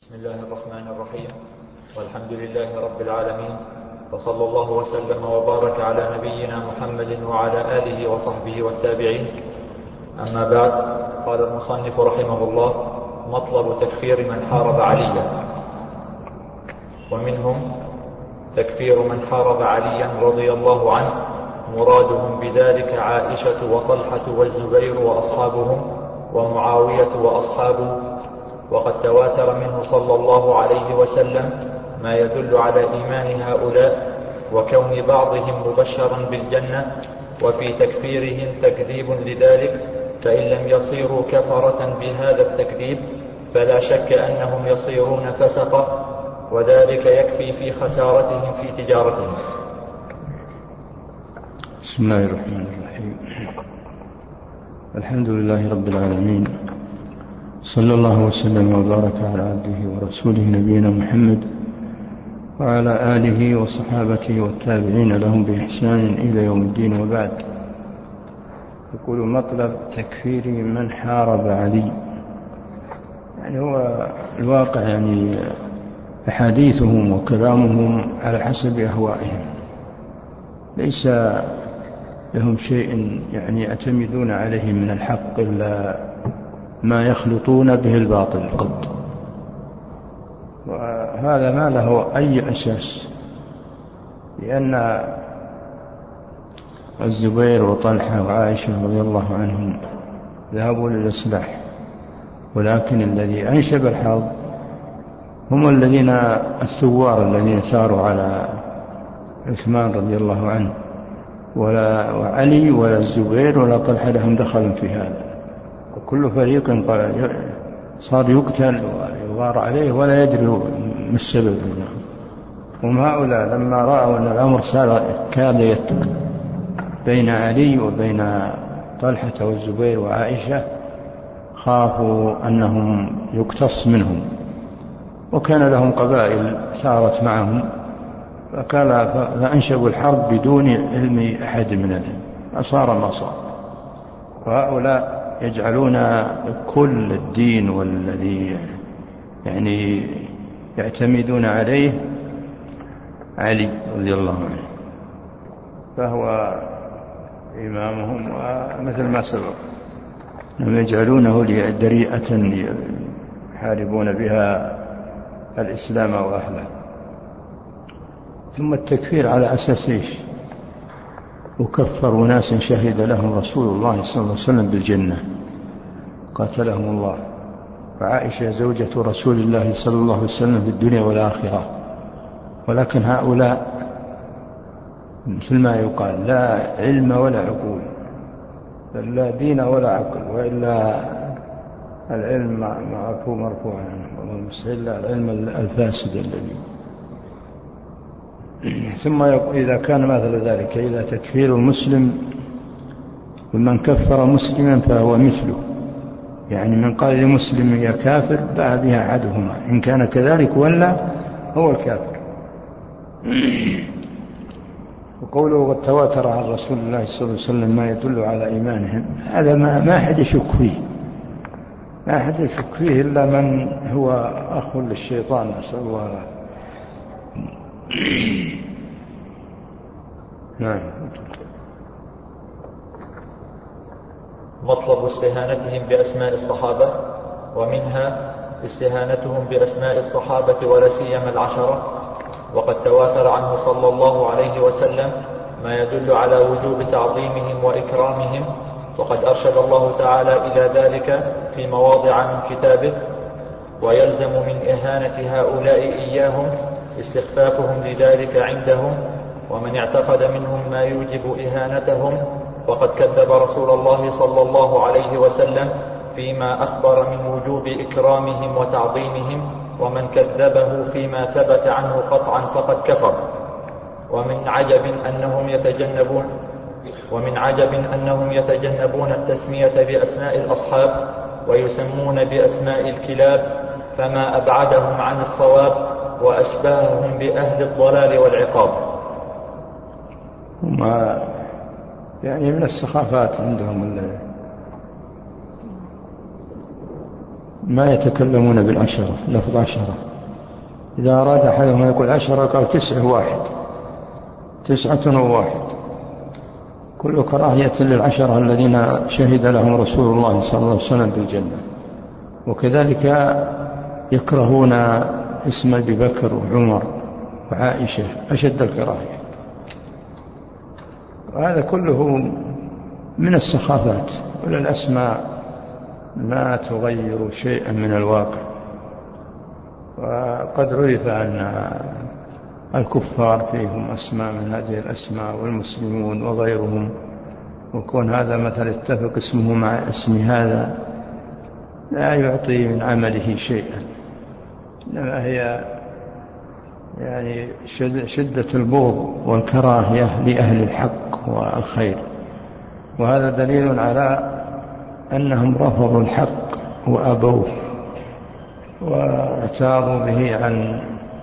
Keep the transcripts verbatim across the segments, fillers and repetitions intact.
بسم الله الرحمن الرحيم، والحمد لله رب العالمين، وصلى الله وسلم وبارك على نبينا محمد وعلى آله وصحبه والتابعين. أما بعد، قال المصنف رحمه الله: مطلب تكفير من حارب عليا. ومنهم تكفير من حارب عليا رضي الله عنه، مرادهم بذلك عائشة وطلحة والزبير وأصحابهم ومعاوية وأصحابه، وقد تواتر منه صلى الله عليه وسلم ما يدل على إيمان هؤلاء وكون بعضهم مبشرا بالجنة، وفي تكفيرهم تكذيب لذلك، فإن لم يصيروا كفرة بهذا التكذيب فلا شك أنهم يصيرون فسقة، وذلك يكفي في خسارتهم في تجارتهم. بسم الله الرحمن الرحيم. الحمد لله رب العالمين، صلى الله وسلم وبارك على عبده ورسوله نبينا محمد وعلى آله وصحابته والتابعين لهم بإحسان إلى يوم الدين. وبعد، يقول: مطلب تكفير من حارب علي. يعني هو الواقع يعني أحاديثهم وكلامهم على حسب أهوائهم، ليس لهم شيء يعني يعتمدون عليه من الحق إلا ما يخلطون به الباطل قد، وهذا ما له أي أساس، لأن الزبير وطلحة وعائشة رضي الله عنهم ذهبوا للإصلاح، ولكن الذي أنشب الحرب هم الذين الثوار الذين ساروا على عثمان رضي الله عنه، ولا وعلي ولا الزبير ولا طلحة لهم دخل في هذا، وكل فريق صار يقتل ويغار عليه ولا يدري ما السبب. هم هؤلاء لما رأوا أن الأمر صار كاد يتق بين علي وبين طلحة والزبير وعائشة، خافوا أنهم يقتص منهم، وكان لهم قبائل سارت معهم، فكان فأنشبوا الحرب بدون علم أحد من العلم، أصار ما صار. وهؤلاء يجعلون كل الدين والذي يعني يعتمدون عليه علي رضي الله عنه، فهو إمامهم، ومثل ما سبق أنهم يجعلونه دريئة يحاربون بها الإسلام وأهله. ثم التكفير على أساس إيش؟ وكفر ناس شهد لهم رسول الله صلى الله عليه وسلم بالجنة قاتلهم الله، وعائشة زوجة رسول الله صلى الله عليه وسلم في الدنيا والآخرة. ولكن هؤلاء مثل ما يقال لا علم ولا عقول، بل لا دين ولا عقل، وإلا العلم معفو مرفوع عنه، والمستهل العلم الفاسد الذي. ثم إذا كان مثل ذلك، إذا تكفير المسلم ومن كفر مسلما فهو مثله، يعني من قال لمسلم يا كافر باع بها أحدهما، إن كان كذلك ولا هو الكافر. وقوله قد تواتر عن رسول الله صلى الله عليه وسلم ما يدل على إيمانهم، هذا ما ما أحد يشك فيه، ما أحد يشك فيه إلا من هو أخ للشيطان، نسأل الله العافية. نعم. مطلب استهانتهم بأسماء الصحابة، ومنها استهانتهم بأسماء الصحابة ولا سيما العشرة، وقد تواتر عنه صلى الله عليه وسلم ما يدل على وجوب تعظيمهم وإكرامهم، وقد أرشد الله تعالى إلى ذلك في مواضع من كتابه: ويلزم من إهانة هؤلاء إياهم استخفافهم لذلك عندهم، ومن اعتقد منهم ما يوجب إهانتهم وقد كذب رسول الله صلى الله عليه وسلم فيما أخبر من وجوب إكرامهم وتعظيمهم، ومن كذبه فيما ثبت عنه قطعا فقد كفر. ومن عجب أنهم يتجنبون ومن عجب أنهم يتجنبون التسمية بأسماء الأصحاب ويسمون بأسماء الكلاب، فما أبعدهم عن الصواب وأشباههم بأهل الضلال والعقاب. وما يعني من السخافات عندهم ما يتكلمون بالعشرة، لفظ عشرة. إذا أراد أحدهم يقول عشرة قال تسعة واحد، تسعة وواحد، كل كراهية للعشرة الذين شهد لهم رسول الله صلى الله عليه وسلم بالجنة. وكذلك يكرهون اسم أبي بكر وعمر وعائشة أشد الكراهية. وهذا كله من السخافات، وللأسماء ما تغير شيئا من الواقع. وقد عرف أن الكفار فيهم أسماء من هذه الأسماء والمسلمون وغيرهم، وكون هذا مثل اتفق اسمه مع اسم هذا لا يعطي من عمله شيئا، إنما هي يعني شدة البغض والكراهية لأهل الحق والخير. وهذا دليل على أنهم رفضوا الحق وأبوه واعتاضوا به عن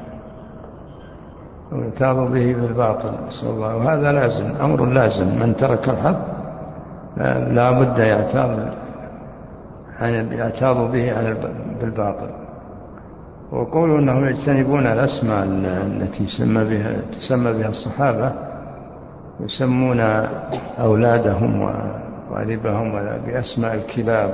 واعتاضوا به بالباطل، نسأل الله. وهذا لازم، أمر لازم، من ترك الحق لا بد يعتاض يعتاض به عن بالباطل. وقولوا أنهم يجتنبون الأسماء التي تسمى بها, تسمى بها الصحابة، يسمون أولادهم ووالدهم بأسماء الكلاب.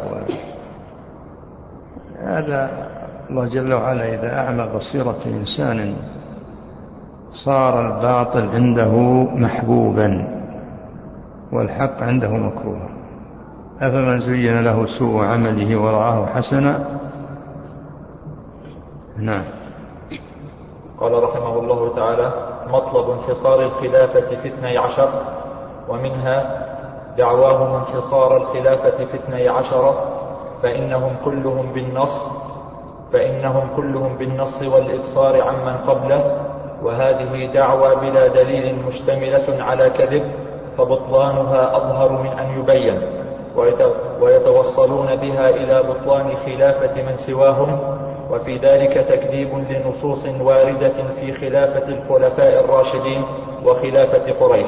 هذا الله جل وعلا إذا أعمى بصيرة إنسان صار الباطل عنده محبوبا والحق عنده مكروها. أفمن زين له سوء عمله ورآه حسنا. نعم. قال رحمه الله تعالى: مطلب انحصار الخلافة في اثني عشر، ومنها دعواهم انحصار الخلافة في اثني عشر، فإنهم كلهم بالنص فإنهم كلهم بالنص والإبصار عمن قبله، وهذه دعوى بلا دليل مشتملة على كذب، فبطلانها أظهر من أن يبين، ويتوصلون بها إلى بطلان خلافة من سواهم، وفي ذلك تكذيب لنصوص واردة في خلافة الخلفاء الراشدين وخلافة قريش.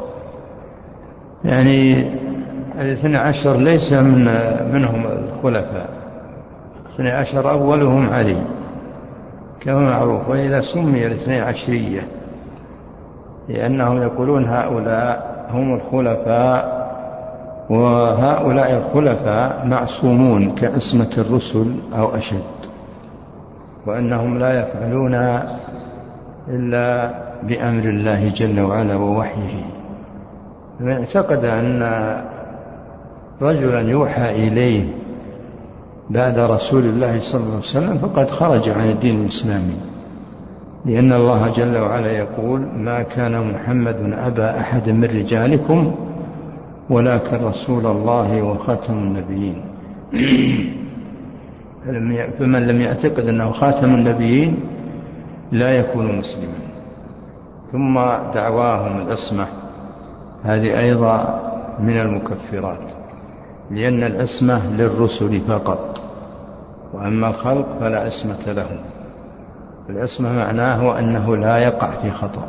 يعني الاثنى عشر ليس من منهم الخلفاء، الاثنى عشر أولهم علي كما معروف. وإذا سمي الاثنى عشرية لأنهم يقولون هؤلاء هم الخلفاء، وهؤلاء الخلفاء معصومون كعصمة الرسل أو أشد، وأنهم لا يفعلون إلا بأمر الله جل وعلا ووحيه. من اعتقد أن رجلا يوحى إليه بعد رسول الله صلى الله عليه وسلم فقد خرج عن الدين الإسلامي، لأن الله جل وعلا يقول: ما كان محمد أبا أحد من رجالكم ولكن رسول الله وخاتم النبيين. فمن لم يعتقد أنه خاتم النبيين لا يكون مسلما. ثم دعواهم العصمة هذه أيضا من المكفرات، لأن العصمة للرسل فقط، وأما الخلق فلا عصمة لهم. العصمة معناه أنه لا يقع في خطأ.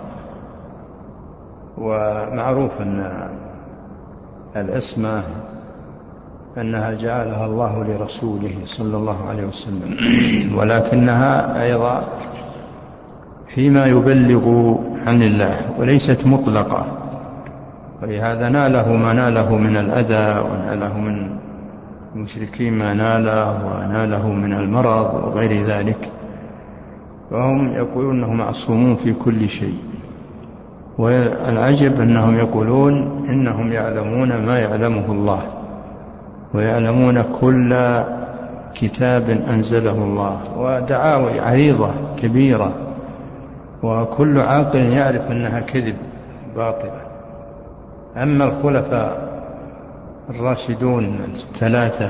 ومعروف أن العصمة أنها جعلها الله لرسوله صلى الله عليه وسلم، ولكنها أيضا فيما يبلغ عن الله وليست مطلقة. ولهذا ناله ما ناله من الأذى، وناله من المشركين ما ناله، وناله من المرض وغير ذلك. وهم يقولون أنهم معصومون في كل شيء. والعجب أنهم يقولون إنهم يعلمون ما يعلمه الله، ويعلمون كل كتاب أنزله الله، ودعاوي عريضة كبيرة، وكل عاقل يعرف أنها كذب باطلة. أما الخلفاء الراشدون الثلاثة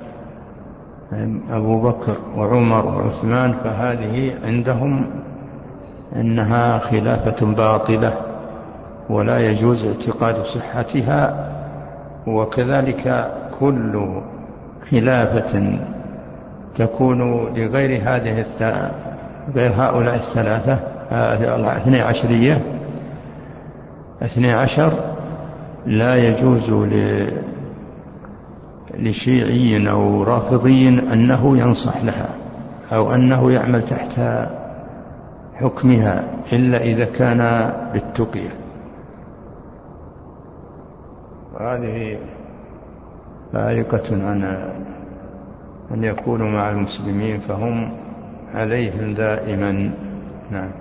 أبو بكر وعمر وعثمان فهذه عندهم أنها خلافة باطلة ولا يجوز اعتقاد صحتها. وكذلك كل خلافة تكون لغير هذه غير هؤلاء الثلاثة اثني عشرية اثني عشر لا يجوز لشيعي أو رافضي أنه ينصح لها أو أنه يعمل تحت حكمها إلا إذا كان بالتقية. وهذه فارقة عن أن يكونوا مع المسلمين، فهم عليهم دائما. نعم.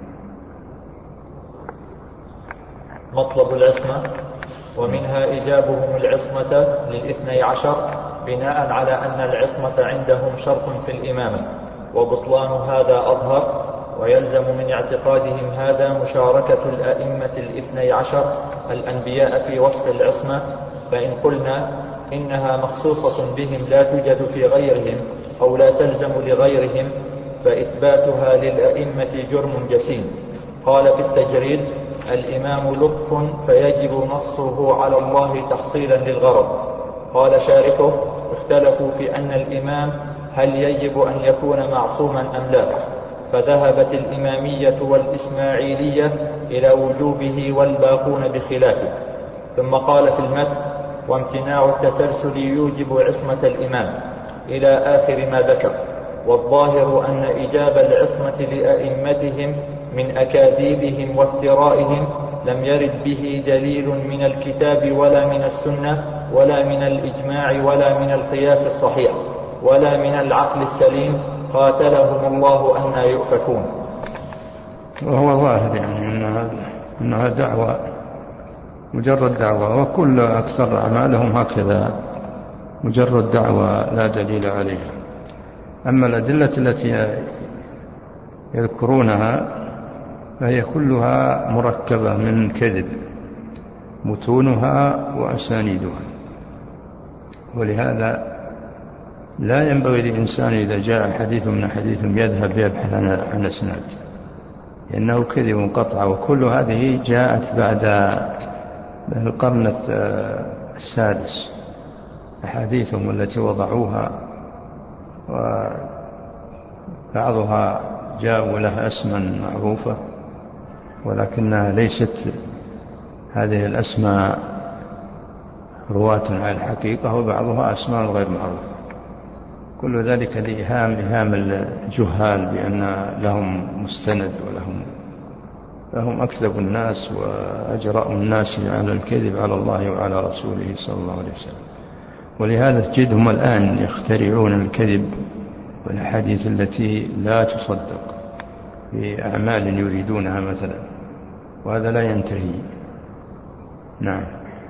مطلب العصمة، ومنها إيجابهم العصمة للاثني عشر بناء على أن العصمة عندهم شرط في الإمامة، وبطلان هذا أظهر، ويلزم من اعتقادهم هذا مشاركة الأئمة الاثني عشر الأنبياء في وصف العصمة. فإن قلنا إنها مخصوصة بهم لا توجد في غيرهم أو لا تلزم لغيرهم، فإثباتها للأئمة جرم جسيم. قال في التجريد: الإمام لطف فيجب نصه على الله تحصيلا للغرض. قال شارحه: اختلفوا في أن الإمام هل يجب أن يكون معصوما أم لا، فذهبت الإمامية والإسماعيلية إلى وجوبه والباقون بخلافه. ثم قال في المتن: وامتناع التسلسل يوجب عصمة الإمام، إلى آخر ما ذكر. والظاهر أن إيجاب العصمة لأئمتهم من أكاذيبهم وافترائهم لم يرد به دليل من الكتاب ولا من السنة ولا من الإجماع ولا من القياس الصحيح ولا من العقل السليم، قاتلهم الله أن يؤفكون. وهو ظاهر يعني أنها, أنها دعوة، مجرد دعوة، وكل أكثر أعمالهم هكذا، مجرد دعوة لا دليل عليها. أما الأدلة التي يذكرونها فهي كلها مركبة من كذب، متونها وأسانيدها. ولهذا لا ينبغي للإنسان إذا جاء حديث من حديث يذهب يبحث عن أسناد، لأنه كذب قطع. وكل هذه جاءت بعد القرن السادس، أحاديثهم التي وضعوها، وبعضها جاءوا لها اسما معروفة ولكنها ليست هذه الأسماء رواة على الحقيقة، وبعضها أسماء غير معروفة. كل ذلك لإيهام إيهام الجهال بأن لهم مستند ولهم فهم أكذب الناس وأجرأوا الناس على الكذب على الله وعلى رسوله صلى الله عليه وسلم. ولهذا تجدهم الآن يخترعون الكذب والأحاديث التي لا تصدق في أعمال يريدونها مثلا، وهذا لا ينتهي. نعم.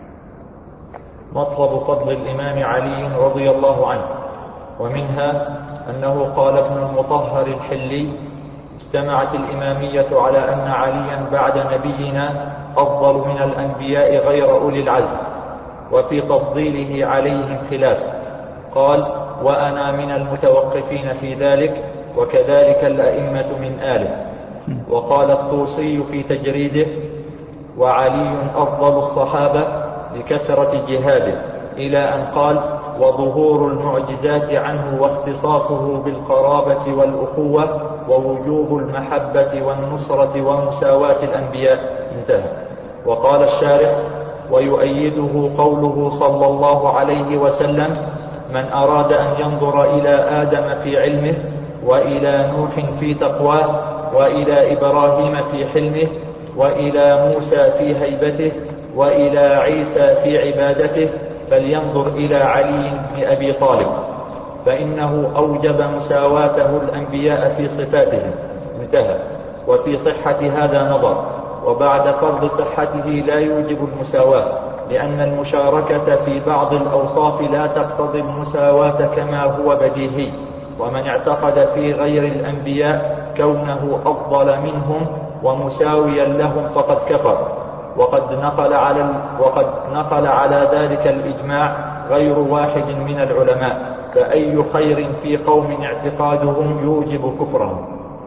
مطلب فضل الإمام علي رضي الله عنه، ومنها أنه قال ابن المطهر الحلي: اجتمعت الإمامية على أن عليا بعد نبينا أفضل من الأنبياء غير أولي العزم، وفي تفضيله عليهم خلاف. قال: وأنا من المتوقفين في ذلك، وكذلك الأئمة من آله. وقال الطوسي في تجريده: وعلي أفضل الصحابة لكثرة جهاده، إلى أن قال: وظهور المعجزات عنه واختصاصه بالقرابة والأخوة ووجوب المحبة والنصرة ومساواة الأنبياء. انتهى. وقال الشارح: ويؤيده قوله صلى الله عليه وسلم: من أراد أن ينظر إلى آدم في علمه، وإلى نوح في تقواه، وإلى إبراهيم في حلمه، وإلى موسى في هيبته، وإلى عيسى في عبادته، فلينظر إلى علي بن أبي طالب، فإنه أوجب مساواته الأنبياء في صفاتهم. انتهى. وفي صحة هذا نظر، وبعد فرض صحته لا يوجب المساواة، لأن المشاركة في بعض الأوصاف لا تقتضي المساواة كما هو بديهي. ومن اعتقد في غير الأنبياء كونه أفضل منهم ومساويا لهم فقد كفر. وقد نقل على وقد نقل على ذلك الإجماع غير واحد من العلماء، فأي خير في قوم اعتقادهم يوجب كفرهم.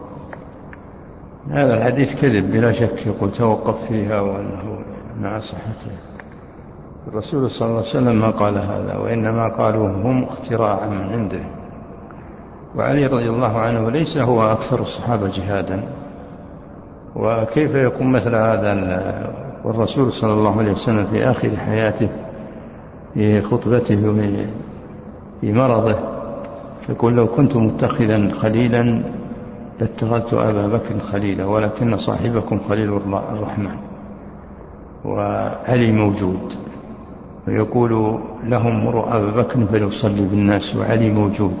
هذا الحديث كذب بلا شك، يقول توقف فيها وأنه مع صحته. الرسول صلى الله عليه وسلم ما قال هذا، وإنما قالوا هم اختراعا من عنده. وعلي رضي الله عنه ليس هو أكثر الصحابة جهادا، وكيف يكون مثل هذا؟ والرسول صلى الله عليه وسلم في آخر حياته في خطبته في مرضه، يقول لو كنت متخذا خليلا لاتخذت أبا بكر خليلا ولكن صاحبكم خليل الرحمن. وعلي موجود، ويقول لهم مروا أبا بكر فليصلي بالناس، وعلي موجود.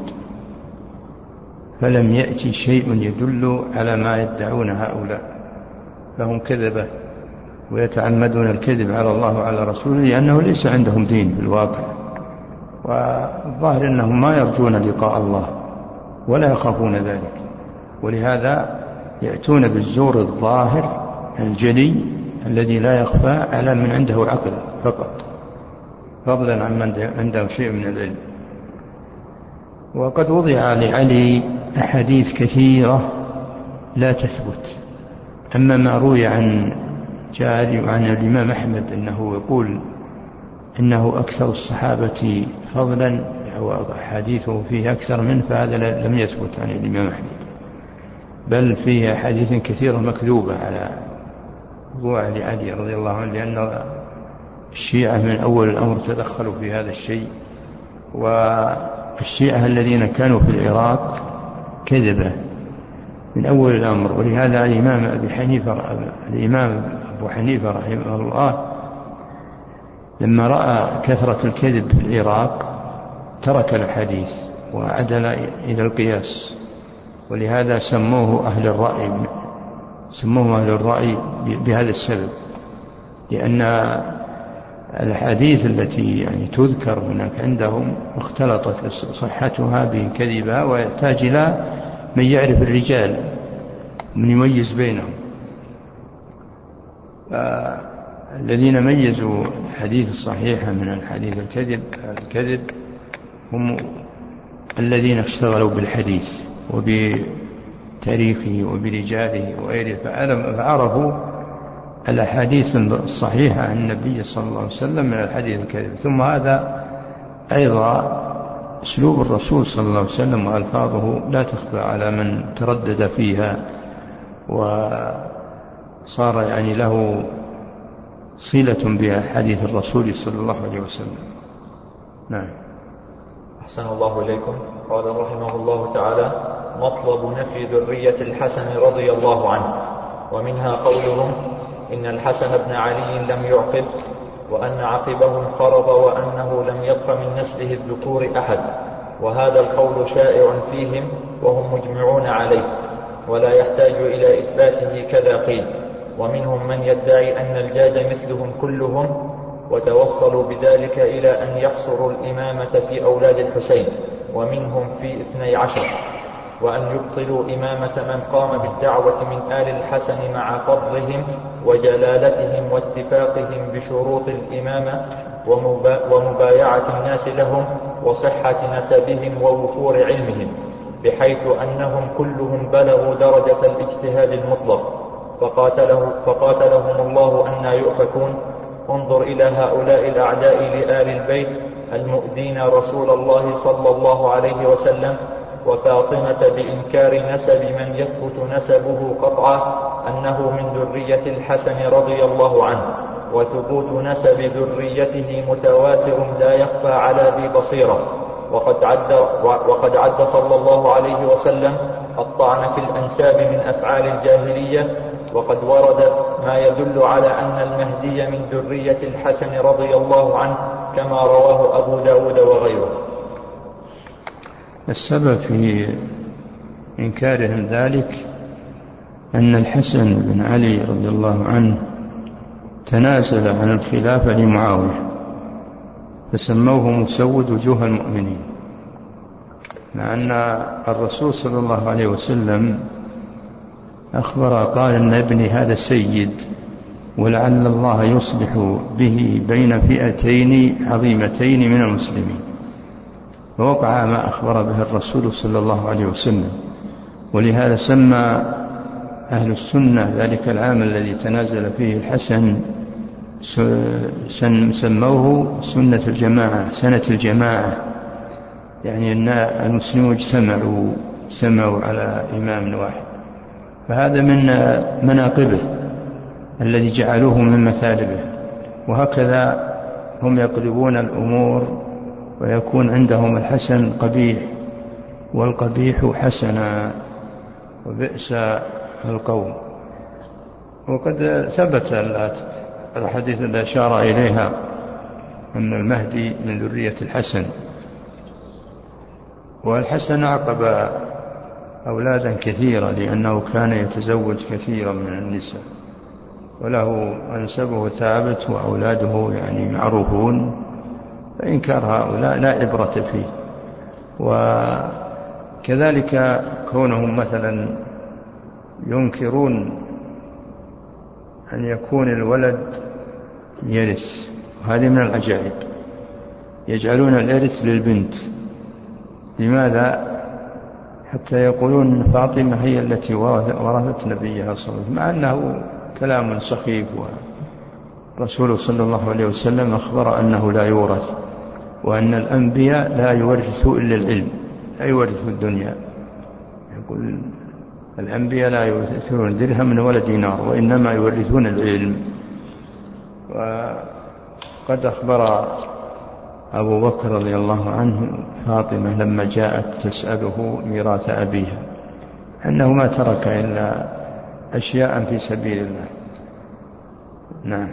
فلم يأتي شيء يدل على ما يدعون هؤلاء، فهم كذبة ويتعمدون الكذب على الله وعلى رسوله، لأنه ليس عندهم دين في الواقع، والظاهر أنهم ما يرجون لقاء الله ولا يخافون ذلك، ولهذا يأتون بالزور الظاهر الجلي الذي لا يخفى على من عنده عقل فقط، فضلا عن من عنده شيء من العلم. وقد وضع لعلي أحاديث كثيرة لا تثبت. أما ما روي عن جاري وعن الإمام أحمد أنه يقول إنه أكثر الصحابة فضلا وحديثه فيه أكثر منه، فهذا لم يثبت عن الإمام أحمد، بل فيه أحاديث كثيرة مكذوبة على موضوع لعلي رضي الله عنه، لأن الشيعة من أول الأمر تدخلوا في هذا الشيء، والشيعة الذين كانوا في العراق كذبة من أول الأمر. ولهذا الإمام أبي حنيفة الإمام أبو حنيفة رحمه الله لما رأى كثرة الكذب في العراق ترك الحديث وعدل إلى القياس، ولهذا سموه أهل الرأي سموه أهل الرأي بهذا السبب، لأن الحديث التي يعني تذكر هناك عندهم اختلطت صحتها بكذبها، ويحتاج إلى من يعرف الرجال من يميز بينهم. الذين ميزوا الحديث الصحيح من الحديث الكذب الكذب هم الذين اشتغلوا بالحديث وبتاريخه وبرجاله وغيره، فعرفوا الأحاديث الصحيحة عن النبي صلى الله عليه وسلم من الحديث الكذب. ثم هذا أيضا أسلوب الرسول صلى الله عليه وسلم وألفاظه لا تخفى على من تردد فيها وصار يعني له صلة بحديث الرسول صلى الله عليه وسلم. نعم. أحسن الله إليكم. قال رحمه الله تعالى: مطلب نفي ذرية الحسن رضي الله عنه. ومنها قولهم إن الحسن بن علي لم يعقب، وأن عقبه انقرض، وأنه لم يبق من نسله الذكور أحد، وهذا القول شائع فيهم وهم مجمعون عليه، ولا يحتاج إلى إثباته كذا قيل. ومنهم من يدعي أن الجاد مثلهم كلهم، وتوصلوا بذلك إلى أن يحصروا الإمامة في أولاد الحسين، ومنهم في اثني عشر، وأن يبطلوا إمامة من قام بالدعوة من آل الحسن مع فضلهم وجلالتهم واتفاقهم بشروط الإمامة ومبايعة الناس لهم وصحة نسبهم ووفور علمهم، بحيث أنهم كلهم بلغوا درجة الاجتهاد المطلق، فقاتله فقاتلهم الله أن يؤفكون. انظر إلى هؤلاء الأعداء لآل البيت المؤذين رسول الله صلى الله عليه وسلم وفاطمة بإنكار نسب من يثبت نسبه قطعا أنه من ذرية الحسن رضي الله عنه، وثبوت نسب ذريته متواتر لا يخفى على ذي بصيرة. وقد عد, وقد عد صلى الله عليه وسلم الطعن في الأنساب من أفعال الجاهلية، وقد ورد ما يدل على أن المهدي من ذرية الحسن رضي الله عنه كما رواه أبو داود وغيره. السبب في إنكارهم ذلك أن الحسن بن علي رضي الله عنه تنازل عن الخلافة لمعاوية، فسموه مسود وجوه المؤمنين، مع أن الرسول صلى الله عليه وسلم أخبر قال أن ابني هذا سيد، ولعل الله يصلح به بين فئتين عظيمتين من المسلمين، فوقع ما أخبر به الرسول صلى الله عليه وسلم. ولهذا سمى أهل السنة ذلك العام الذي تنازل فيه الحسن سموه سنة الجماعة، سنة الجماعة، يعني أن المسلمون اجتمعوا سمعوا على إمام واحد، فهذا من مناقبه الذي جعلوه من مثالبه. وهكذا هم يقلبون الأمور ويكون عندهم الحسن قبيح والقبيح حسنا، وبئس القوم. وقد ثبت الحديث الذي أشار إليها أن المهدي من ذرية الحسن، والحسن عقب أولادا كثيرا لأنه كان يتزوج كثيرا من النساء، وله أنسبه ثابت وأولاده يعني معروفون، فإنكار هؤلاء لا عبرة فيه. وكذلك كونهم مثلا ينكرون أن يكون الولد يرث، وهذه من العجائب، يجعلون الإرث للبنت. لماذا؟ حتى يقولون أن فاطمة هي التي ورثت نبيها صلى الله عليه وسلم، مع أنه كلام سخيف، ورسوله صلى الله عليه وسلم أخبر أنه لا يورث، وأن الأنبياء لا يورثوا إلا العلم، لا يورثوا الدنيا. يقول الأنبياء لا يورثون درهم ولا دينار، وإنما يورثون العلم. وقد أخبر أبو بكر رضي الله عنه فاطمة لما جاءت تسأله ميراث أبيها أنه ما ترك إلا أشياء في سبيل الله. نعم.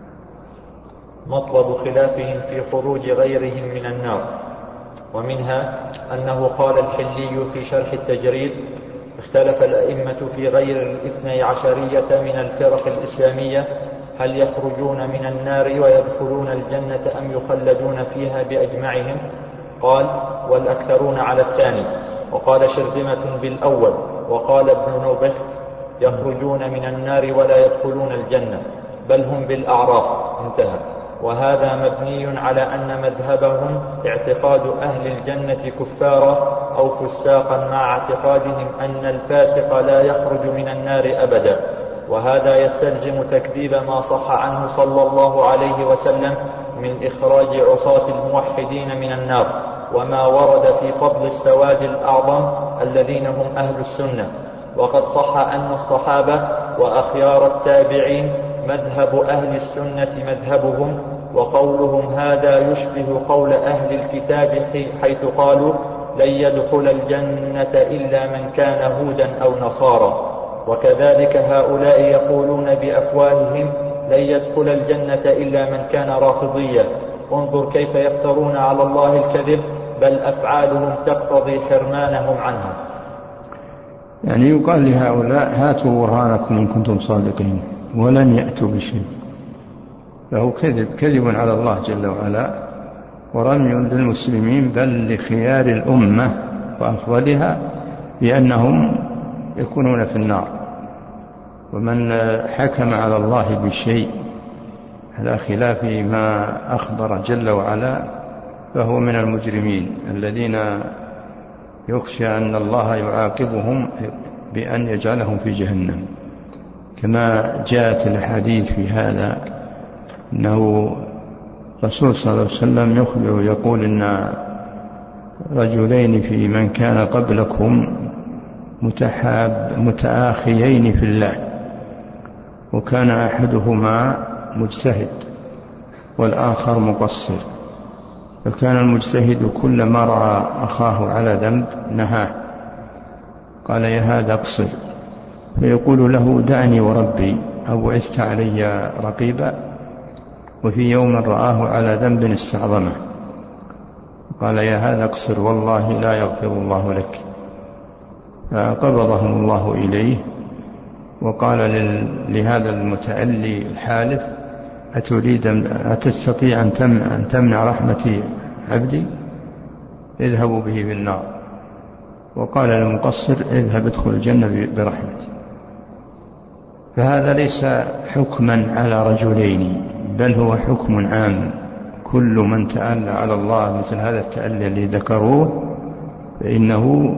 مطلب خلافهم في خروج غيرهم من النار. ومنها أنه قال الحلي في شرح التجريد: اختلف الأئمة في غير الاثني عشرية من الفرق الإسلامية هل يخرجون من النار ويدخلون الجنة أم يخلدون فيها بأجمعهم؟ قال: والأكثرون على الثاني. وقال شرذمة بالأول. وقال ابن نوبخت: يخرجون من النار ولا يدخلون الجنة، بل هم بالأعراف. انتهى. وهذا مبني على أن مذهبهم اعتقاد أهل الجنة كفارا أو فساقا، مع اعتقادهم أن الفاسق لا يخرج من النار أبدا. وهذا يستلزم تكذيب ما صح عنه صلى الله عليه وسلم من إخراج عصاة الموحدين من النار، وما ورد في فضل السواد الأعظم الذين هم أهل السنة. وقد صح أن الصحابة وأخيار التابعين مذهب أهل السنة مذهبهم، وقولهم هذا يشبه قول أهل الكتاب حيث قالوا: لن يدخل الجنة إلا من كان هودا أو نصارى. وكذلك هؤلاء يقولون بأفواههم: لن يدخل الجنة إلا من كان رافضيا. انظر كيف يفترون على الله الكذب، بل أفعالهم تقتضي حرمانهم عنها. يعني يقال لهؤلاء: هاتوا برهانكم إن كنتم صادقين، ولن يأتوا بشيء. فهو كذب كذب على الله جل وعلا، ورمي للمسلمين بل لخيار الأمة وأفضلها بأنهم يكونون في النار. ومن حكم على الله بشيء على خلاف ما أخبر جل وعلا فهو من المجرمين الذين يخشى أن الله يعاقبهم بأن يجعلهم في جهنم، كما جاءت الحديث في هذا أنه رسول صلى الله عليه وسلم يخبر يقول: إن رجلين في من كان قبلكم متحاب متآخيين في الله، وكان أحدهما مجتهد والآخر مقصر، فكان المجتهد كلما رأى أخاه على ذنب نهاه، قال: يا هذا اقصر، فيقول له: دعني وربي أبعثت علي رقيبا. وفي يوم رآه على ذنب استعظمه، قال: يا هذا اقصر، والله لا يغفر الله لك. فقبضهم الله إليه، وقال لهذا المتألي الحالف: أتريد أتستطيع أن تمنع رحمتي عبدي؟ اذهبوا به في النار. وقال للمقصر: اذهب ادخل الجنة برحمتي. فهذا ليس حكما على رجلين، بل هو حكم عام. كل من تألى على الله مثل هذا التألي الذي ذكروه فإنه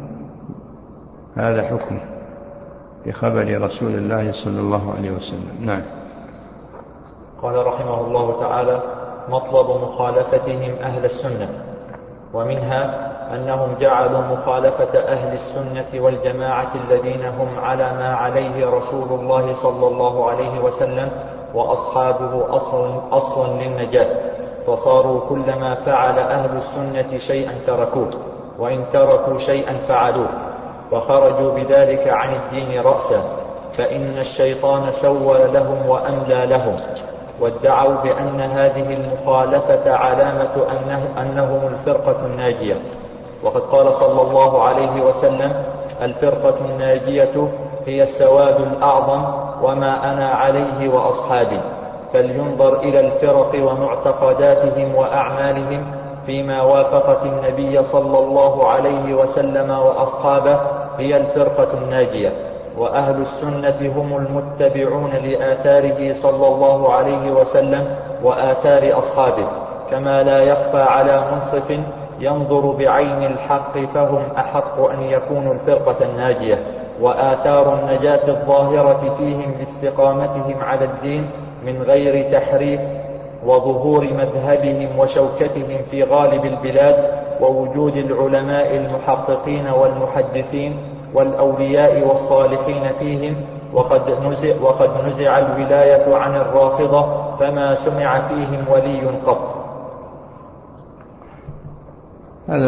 هذا حكم بخبر رسول الله صلى الله عليه وسلم. نعم. قال رحمه الله تعالى: مطلب مخالفتهم أهل السنة. ومنها أنهم جعلوا مخالفة أهل السنة والجماعة الذين هم على ما عليه رسول الله صلى الله عليه وسلم وأصحابه أصل, أصل للنجاة، فصاروا كلما فعل أهل السنة شيئا تركوه، وإن تركوا شيئا فعلوه، فخرجوا بذلك عن الدين رأسا، فإن الشيطان سول لهم وأملى لهم، وادعوا بأن هذه المخالفة علامة أنه أنهم الفرقة الناجية. وقد قال صلى الله عليه وسلم: الفرقة الناجية هي السواد الأعظم وما أنا عليه وأصحابي. فلينظر إلى الفرق ومعتقداتهم وأعمالهم فيما وافقت النبي صلى الله عليه وسلم وأصحابه هي الفرقة الناجية، وأهل السنة هم المتبعون لآثاره صلى الله عليه وسلم وآثار أصحابه، كما لا يخفى على منصف ينظر بعين الحق فهم أحق أن يكونوا الفرقة الناجية، وآثار النجاة الظاهرة فيهم باستقامتهم على الدين من غير تحريف، وظهور مذهبهم وشوكتهم في غالب البلاد، ووجود العلماء المحققين والمحدثين والأولياء والصالحين فيهم. وقد نزع, وقد نزع الولاية عن الرافضة فما سمع فيهم ولي قط. هذا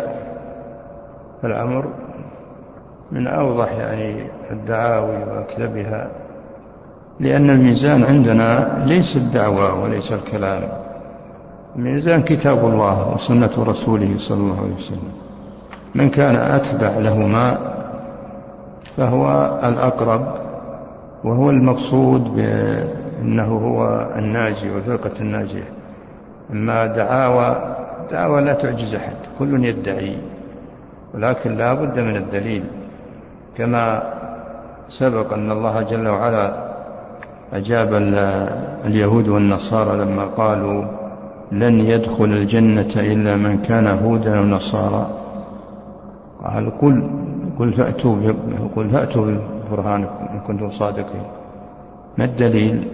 الأمر من أوضح يعني الدعاوي وأكذبها، لأن الميزان عندنا ليس الدعوة وليس الكلام، الميزان كتاب الله وسنة رسوله صلى الله عليه وسلم. من كان أتبع لهما فهو الأقرب، وهو المقصود بأنه هو الناجي والفرقة الناجية. أما دعاوى دعوة لا تعجز أحد، كل يدعي، ولكن لا بد من الدليل، كما سبق أن الله جل وعلا أجاب اليهود والنصارى لما قالوا لن يدخل الجنة إلا من كان هودا ونصارى. قال قل قل فأتوا قل فأتوا ببرهانكم إن كنتم صادقين. ما الدليل؟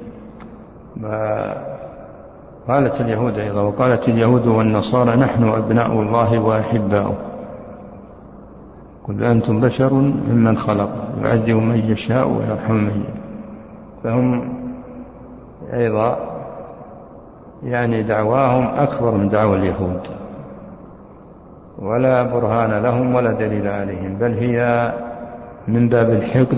قالت اليهود أيضا، وقالت اليهود والنصارى نحن أبناء الله وأحباؤه. قل أنتم بشر ممن خلق يعذب من يشاء ويرحم من يشاء. فهم أيضا يعني دعواهم أكبر من دعوى اليهود، ولا برهان لهم ولا دليل عليهم، بل هي من باب الحقد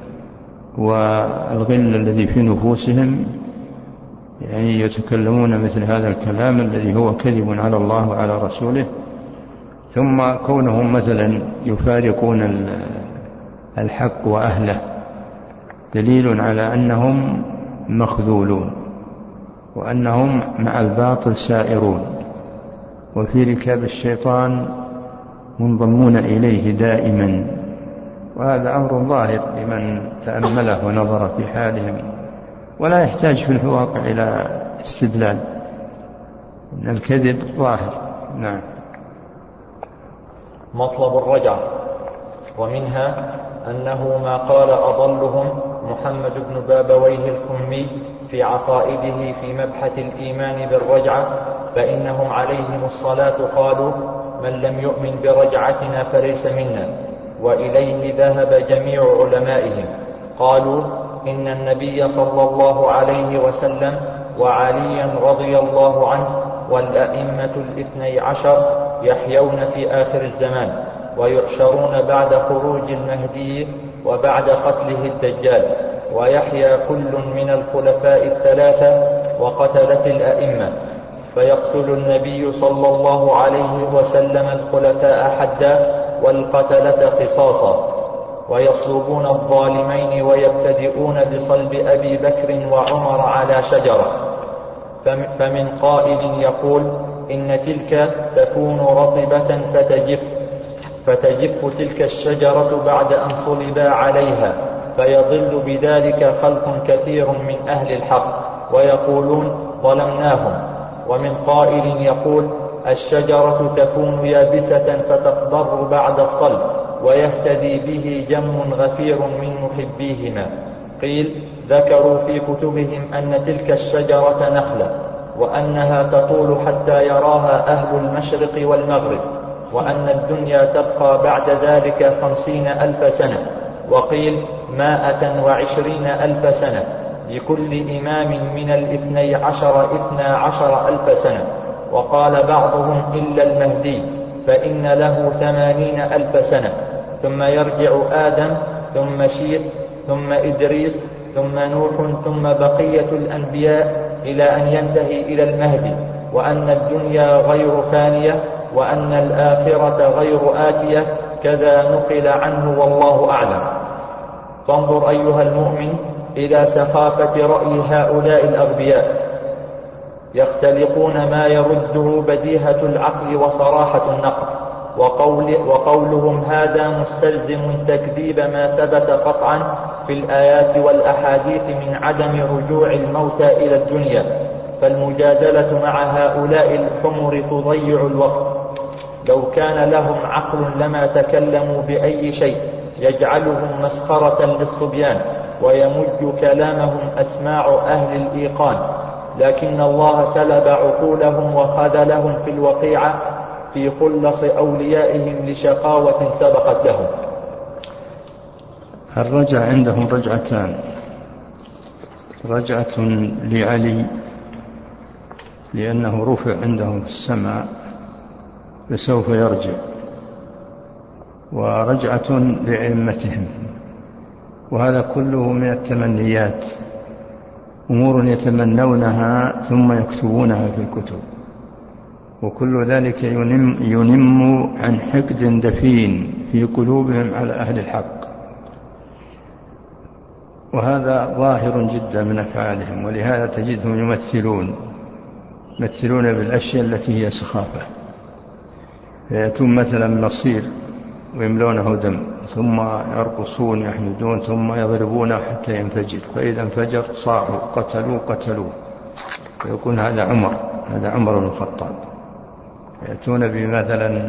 والغل الذي في نفوسهم، يعني يتكلمون مثل هذا الكلام الذي هو كذب على الله وعلى رسوله، ثم كونهم مثلا يفارقون الحق وأهله دليل على أنهم مخذولون، وأنهم مع الباطل سائرون، وفي ركاب الشيطان منضمون إليه دائما. وهذا أمر ظاهر لمن تأمله ونظر في حالهم، ولا يحتاج في الواقع إلى استدلال، إن الكذب ظاهر. نعم. مطلب الرجعة. ومنها أنه ما قال أضلهم محمد بن بابويه الكمي في عقائده في مبحث الإيمان بالرجعة، فإنهم عليهم الصلاة قالوا من لم يؤمن برجعتنا فليس منا، وإليه ذهب جميع علمائهم. قالوا إن النبي صلى الله عليه وسلم وعليا رضي الله عنه والأئمة الاثني عشر يحيون في آخر الزمان، ويحشرون بعد خروج المهدي وبعد قتله الدجال، ويحيا كل من الخلفاء الثلاثة وقتلة الأئمة، فيقتل النبي صلى الله عليه وسلم الخلفاء حدا والقتلة قصاصا، ويصلبون الظالمين ويبتدئون بصلب أبي بكر وعمر على شجرة. فمن قائل يقول إن تلك تكون رطبة فتجف فتجف تلك الشجرة بعد أن صلبا عليها، فيضل بذلك خلق كثير من أهل الحق ويقولون ظلمناهم. ومن قائل يقول الشجرة تكون يابسة فتخضر بعد الصلب ويهتدي به جم غفير من محبيهما. قيل ذكروا في كتبهم أن تلك الشجرة نخلة، وأنها تطول حتى يراها أهل المشرق والمغرب، وأن الدنيا تبقى بعد ذلك خمسين ألف سنة، وقيل مائة وعشرين ألف سنة. لكل إمام من الاثني عشر اثنا عشر ألف سنة. وقال بعضهم إلا المهدي فإن له ثمانين ألف سنة، ثم يرجع آدم ثم شيث ثم إدريس ثم نوح ثم بقية الأنبياء إلى أن ينتهي إلى المهدي، وأن الدنيا غير فانية وأن الآخرة غير آتية، كذا نقل عنه والله أعلم. فانظر أيها المؤمن إلى سخافة رأي هؤلاء الأغبياء، يختلقون ما يرده بديهة العقل وصراحة النقل، وقول وقولهم هذا مستلزم تكذيب ما ثبت قطعا في الآيات والأحاديث من عدم رجوع الموتى إلى الدنيا. فالمجادلة مع هؤلاء الحمر تضيع الوقت. لو كان لهم عقل لما تكلموا بأي شيء يجعلهم مسخرة للصبيان ويمج كلامهم أسماع أهل الإيقان، لكن الله سلب عقولهم وخذلهم في الوقيعة في خلص أوليائهم لشقاوة سبقت لهم. الرجع عندهم رجعتان: رجعة لعلي لأنه رفع عندهم في السماء فسوف يرجع، ورجعة لأئمتهم. وهذا كله من التمنيات، أمور يتمنونها ثم يكتبونها في الكتب، وكل ذلك ينم, ينم عن حقد دفين في قلوبهم على أهل الحق، وهذا ظاهر جدا من أفعالهم. ولهذا تجدهم يمثلون يمثلون بالأشياء التي هي سخافة، فيأتون مثلا مصير ويملونه دم، ثم يرقصون يحمدون، ثم يضربونه حتى ينفجر، فإذا انفجر صاحوا قتلوا قتلوا ويكون هذا عمر هذا عمر بن الخطاب. يأتون بمثلا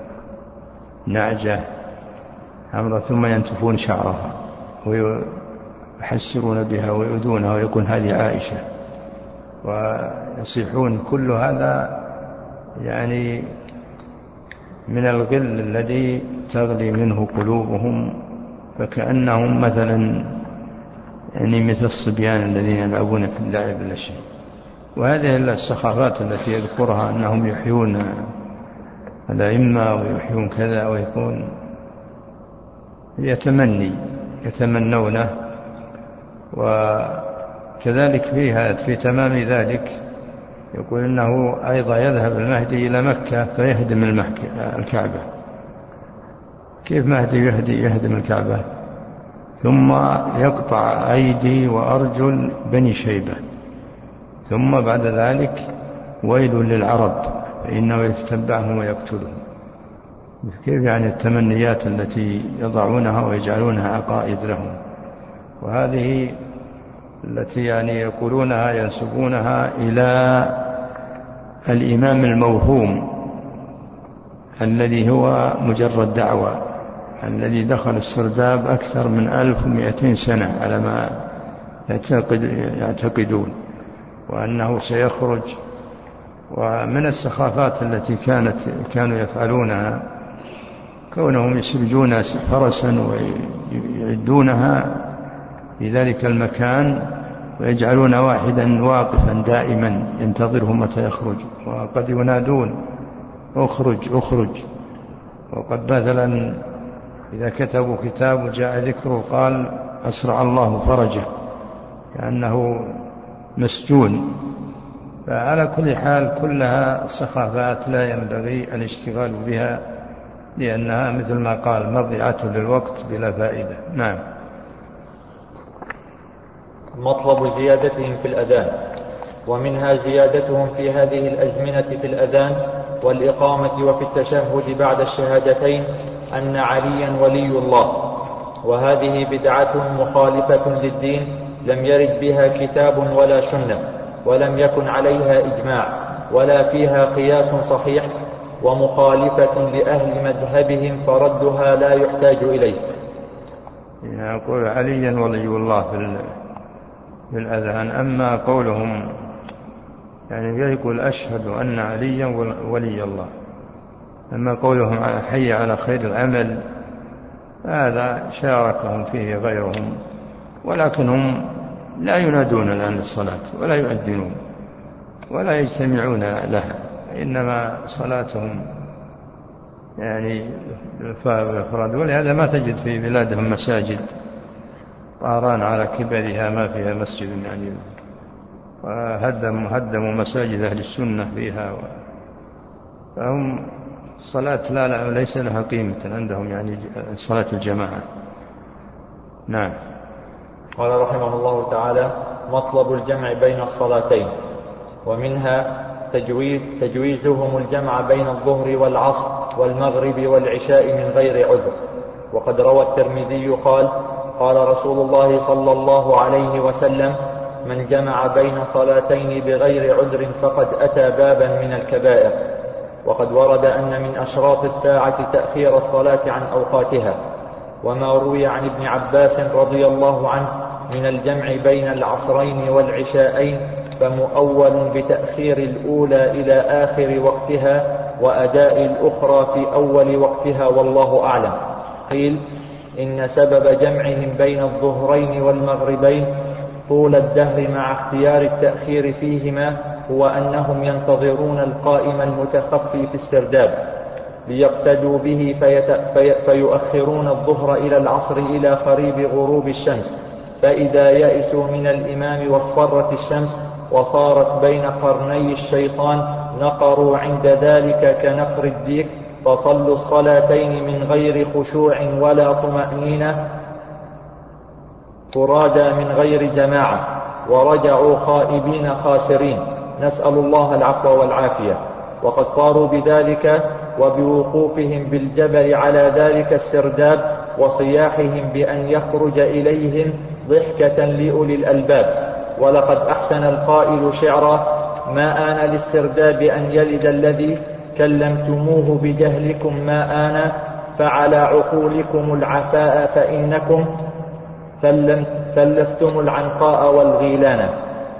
نعجة حمراء ثم ينتفون شعرها ويحسرون بها ويؤذونها ويكون هذه عائشة، ويصيحون. كل هذا يعني من الغل الذي تغلي منه قلوبهم، فكأنهم مثلا يعني مثل الصبيان الذين يلعبون في اللعب الأشياء. وهذه السخافات التي يذكرها أنهم يحيون الأئمة ويحيون كذا ويكون يتمني يتمنونه. وكذلك فيها في تمام ذلك يقول إنه أيضا يذهب المهدي إلى مكة فيهدم الكعبة. كيف مهدي يهدي يهدم الكعبة؟ ثم يقطع أيدي وأرجل بني شيبة، ثم بعد ذلك ويل للعرب فإنه يتتبعهم ويقتلهم. كيف يعني التمنيات التي يضعونها ويجعلونها عقائد لهم؟ وهذه التي يعني يقولونها ينسبونها إلى الإمام الموهوم الذي هو مجرد دعوة، الذي دخل السرداب أكثر من ألف ومئتين سنة على ما يعتقد يعتقدون، وأنه سيخرج. ومن السخافات التي كانت كانوا يفعلونها كونهم يسرجون فرسا ويعدونها في ذلك المكان ويجعلون واحدا واقفا دائما ينتظره متى يخرج، وقد ينادون اخرج اخرج. وقد مثلا إذا كتبوا كتاب وجاء ذكره قال أسرع الله فرجه كأنه مسجون. فعلى كل حال كلها السخافات لا ينبغي الاشتغال بها، لأنها مثل ما قال مضيعة للوقت بلا فائدة. نعم. مطلب زيادتهم في الأذان. ومنها زيادتهم في هذه الأزمنة في الأذان والإقامة وفي التشهد بعد الشهادتين أن عليا ولي الله، وهذه بدعة مخالفة للدين لم يرد بها كتاب ولا سنة، ولم يكن عليها إجماع ولا فيها قياس صحيح، ومخالفة لأهل مذهبهم فردها لا يحتاج إليه. يقول عليا ولي الله في الأذان. أما قولهم يعني يقول أشهد أن عليا ولي الله، أما قولهم حي على خير العمل هذا شاركهم فيه غيرهم، ولكنهم لا ينادون الآن للصلاة ولا يؤذنون ولا يجتمعون لها، إنما صلاتهم يعني الأفراد. ولهذا ما تجد في بلادهم مساجد طاران على كبرها ما فيها مسجد، يعني وهدموا هدموا مساجد أهل السنة فيها، فهم الصلاة لا لا ليس لها قيمة عندهم، يعني صلاة الجماعة. نعم. قال رحمه الله تعالى: مطلب الجمع بين الصلاتين، ومنها تجويز تجويزهم الجمع بين الظهر والعصر والمغرب والعشاء من غير عذر. وقد روى الترمذي قال: قال رسول الله صلى الله عليه وسلم: من جمع بين صلاتين بغير عذر فقد أتى بابا من الكبائر. وقد ورد أن من أشراط الساعة تأخير الصلاة عن أوقاتها. وما روي عن ابن عباس رضي الله عنه من الجمع بين العصرين والعشاءين فمؤول بتأخير الأولى إلى آخر وقتها وأداء الأخرى في أول وقتها، والله أعلم. قيل: إن سبب جمعهم بين الظهرين والمغربين طول الدهر مع اختيار التأخير فيهما هو أنهم ينتظرون القائم المتخفي في السرداب ليقتدوا به فيت... في... فيؤخرون الظهر إلى العصر إلى قريب غروب الشمس، فإذا يئسوا من الإمام واصفرت الشمس وصارت بين قرني الشيطان نقروا عند ذلك كنقر الديك، فصلوا الصلاتين من غير خشوع ولا طمأنينة فرادى من غير جماعة، ورجعوا خائبين خاسرين، نسأل الله العفو والعافية. وقد صاروا بذلك وبوقوفهم بالجبل على ذلك السرداب وصياحهم بأن يخرج إليهم ضحكة لأولي الألباب. ولقد أحسن القائل شعرا: ما آن للسرداب أن يلد الذي كلمتموه بجهلكم، ما آن فعلى عقولكم العفاء فإنكم ثلثتم العنقاء والغيلان.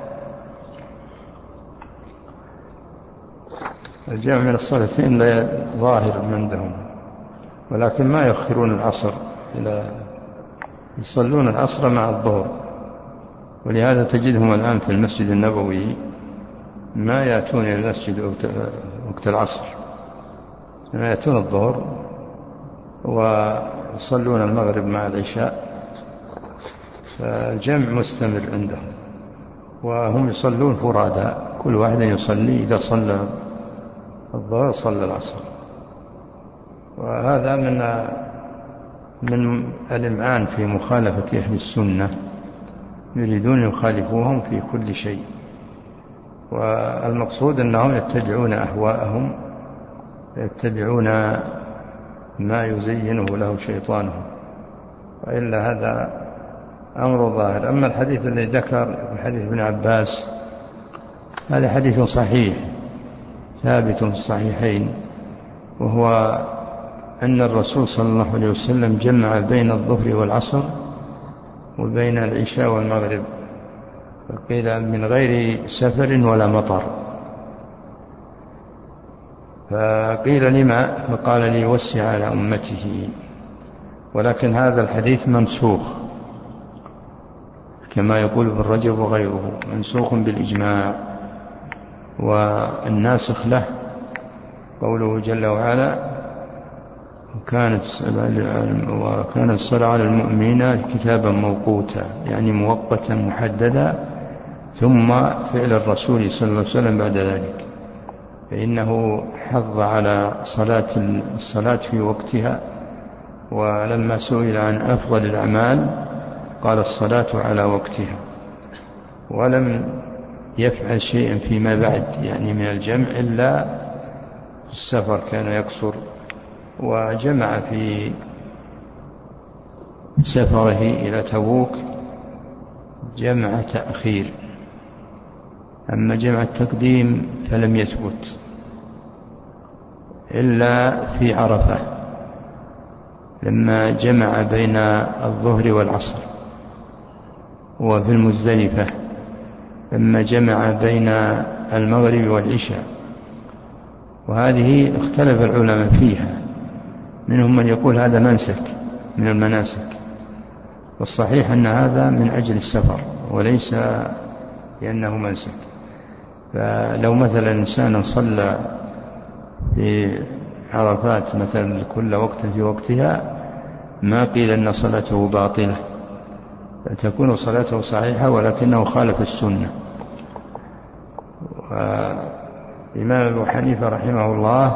الجمع من الصلاتين لا ظاهر عندهم، ولكن ما يؤخرون العصر إلى يصلون العصر مع الظهر. ولهذا تجدهم الآن في المسجد النبوي ما يأتون إلى المسجد وقت العصر، ما يأتون الظهر ويصلون المغرب مع العشاء، فالجمع مستمر عندهم، وهم يصلون فرادى، كل واحد يصلي إذا صلى الظهر صلى العصر. وهذا من من الإمعان في مخالفة أهل السنة، يريدون يخالفوهم في كل شيء، والمقصود أنهم يتبعون أهواءهم، يتبعون ما يزينه له شيطانهم، وإلا هذا أمر ظاهر. أما الحديث الذي ذكر في حديث ابن عباس هذا حديث صحيح ثابت في الصحيحين، وهو أن الرسول صلى الله عليه وسلم جمع بين الظهر والعصر وبين العشاء والمغرب، فقيل من غير سفر ولا مطر، فقيل لما؟ فقال ليوسع على أمته. ولكن هذا الحديث منسوخ كما يقول ابن رجب وغيره، منسوخ بالإجماع، والناسخ له قوله جل وعلا: وكانت وكانت الصلاة على المؤمنين كتابا موقوتا، يعني موقتا محددا، ثم فعل الرسول صلى الله عليه وسلم بعد ذلك، فإنه حض على صلاة الصلاة في وقتها. ولما سئل عن أفضل الأعمال قال الصلاة على وقتها، ولم يفعل شيئا فيما بعد يعني من الجمع إلا في السفر كان يقصر، وجمع في سفره إلى تبوك جمع تأخير. أما جمع التقديم فلم يثبت إلا في عرفة لما جمع بين الظهر والعصر، وفي المزدلفة لما جمع بين المغرب والعشاء. وهذه اختلف العلماء فيها، منهم من يقول هذا منسك من المناسك، والصحيح أن هذا من أجل السفر، وليس لأنه منسك. فلو مثلا إنسان صلى في عرفات مثلا كل وقت في وقتها ما قيل أن صلاته باطلة، فتكون صلاته صحيحة ولكنه خالف السنة. وإمام أبو حنيفة رحمه الله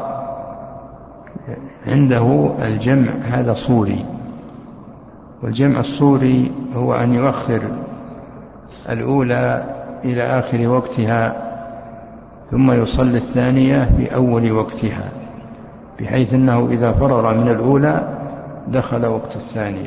عنده الجمع هذا صوري، والجمع الصوري هو أن يؤخر الأولى إلى آخر وقتها ثم يصلي الثانية في أول وقتها، بحيث أنه إذا فرغ من الأولى دخل وقت الثانية.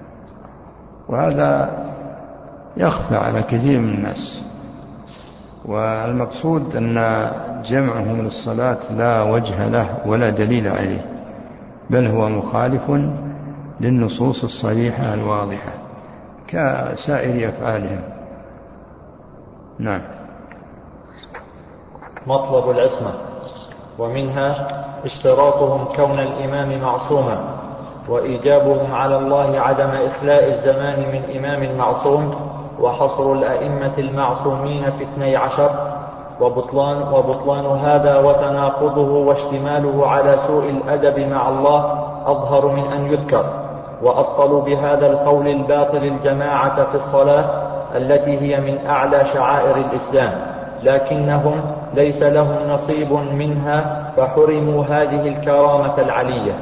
وهذا يخفى على كثير من الناس، والمقصود أن جمعهم للصلاة لا وجه له ولا دليل عليه، بل هو مخالف للنصوص الصريحة الواضحة كسائر أفعالهم. نعم. مطلب العصمة، ومنها اشتراطهم كون الإمام معصوما، وإيجابهم على الله عدم إخلاء الزمان من إمام معصوم، وحصر الأئمة المعصومين في اثني عشر، وبطلان, وبطلان هذا وتناقضه واشتماله على سوء الأدب مع الله أظهر من أن يذكر. وأبطلوا بهذا القول الباطل الجماعة في الصلاة التي هي من أعلى شعائر الإسلام، لكنهم ليس لهم نصيب منها فحرموا هذه الكرامة العلية.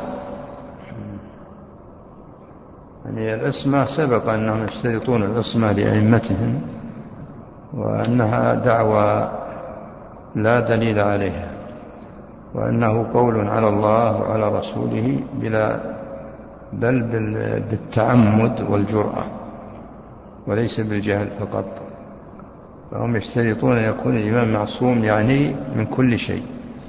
يعني العصمة سبق أنهم يشترطون العصمة لأئمتهم، وأنها دعوة لا دليل عليها، وأنه قول على الله وعلى رسوله بلا بل بالتعمد والجرأة وليس بالجهل فقط. فهم يشترطون أن يكون الإمام معصوم يعني من كل شيء،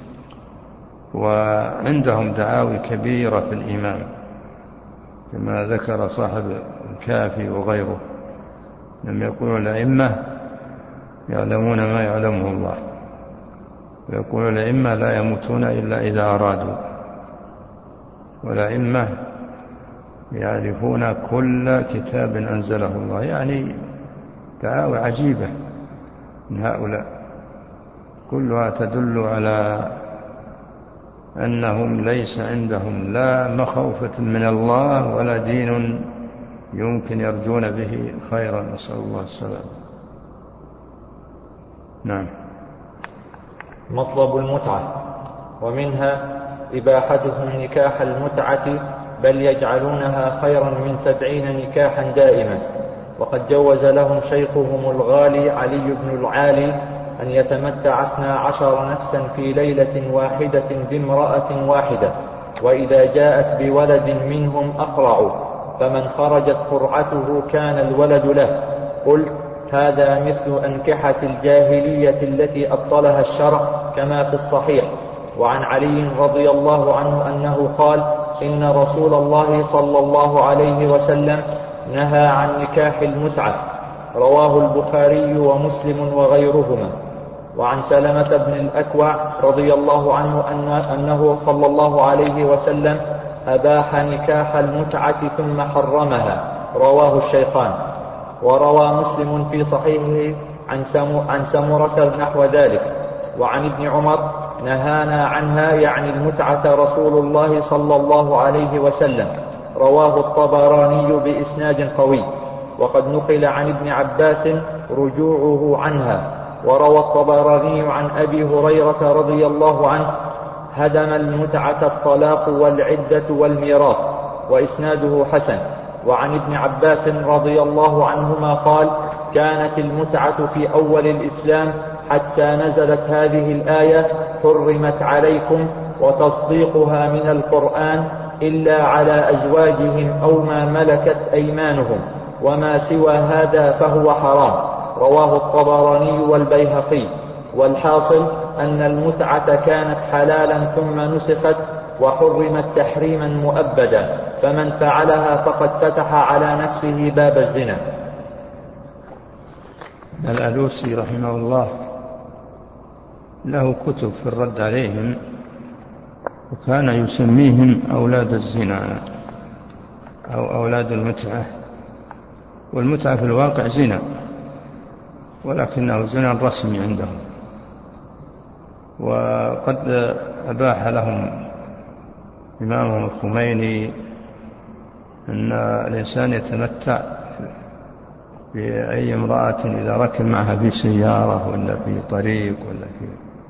وعندهم دعاوي كبيرة في الإمام كما ذكر صاحب الكافي وغيره، لم يقولوا الأئمة يعلمون ما يعلمه الله، ويقولوا الأئمة لا يموتون إلا إذا أرادوا، والأئمة يعرفون كل كتاب أنزله الله. يعني دعاوى عجيبة من هؤلاء كلها تدل على أنهم ليس عندهم لا مخوفة من الله ولا دين يمكن يرجون به خيرا، نسأل الله السلام. نعم. مطلب المتعة، ومنها إباحتهم نكاح المتعة، بل يجعلونها خيرا من سبعين نكاحا دائما. وقد جوز لهم شيخهم الغالي علي بن العالي أن يتمتع اثنى عشر نفسا في ليلة واحدة بامرأة واحدة، وإذا جاءت بولد منهم أقرعوا، فمن خرجت قرعته كان الولد له. قلت هذا مثل أنكحة الجاهلية التي أبطلها الشرع كما في الصحيح. وعن علي رضي الله عنه أنه قال إن رسول الله صلى الله عليه وسلم نهى عن نكاح المتعة، رواه البخاري ومسلم وغيرهما. وعن سلمة بن الأكوع رضي الله عنه أنه صلى الله عليه وسلم أباح نكاح المتعة ثم حرمها، رواه الشيخان. وروى مسلم في صحيحه عن سمرة نحو ذلك. وعن ابن عمر نهانا عنها يعني المتعة رسول الله صلى الله عليه وسلم، رواه الطبراني بإسناد قوي. وقد نقل عن ابن عباس رجوعه عنها. وروى الطبراني عن أبي هريرة رضي الله عنه هدم المتعة الطلاق والعدة والميراث، وإسناده حسن. وعن ابن عباس رضي الله عنهما قال كانت المتعة في أول الإسلام حتى نزلت هذه الآية حرمت عليكم، وتصديقها من القرآن إلا على أزواجهم أو ما ملكت أيمانهم، وما سوى هذا فهو حرام، رواه الطبراني والبيهقي. والحاصل أن المتعة كانت حلالا ثم نسخت وحرمت تحريما مؤبدا، فمن فعلها فقد فتح على نفسه باب الزنا. الألوسي رحمه الله له كتب في الرد عليهم، وكان يسميهم أولاد الزنا أو أولاد المتعة، والمتعة في الواقع زنا، ولكنه زنا رسمي عندهم. وقد أباح لهم إمامهم الخميني أن الإنسان يتمتع بأي امرأة إذا ركب معها في سيارة ولا في طريق ولا في،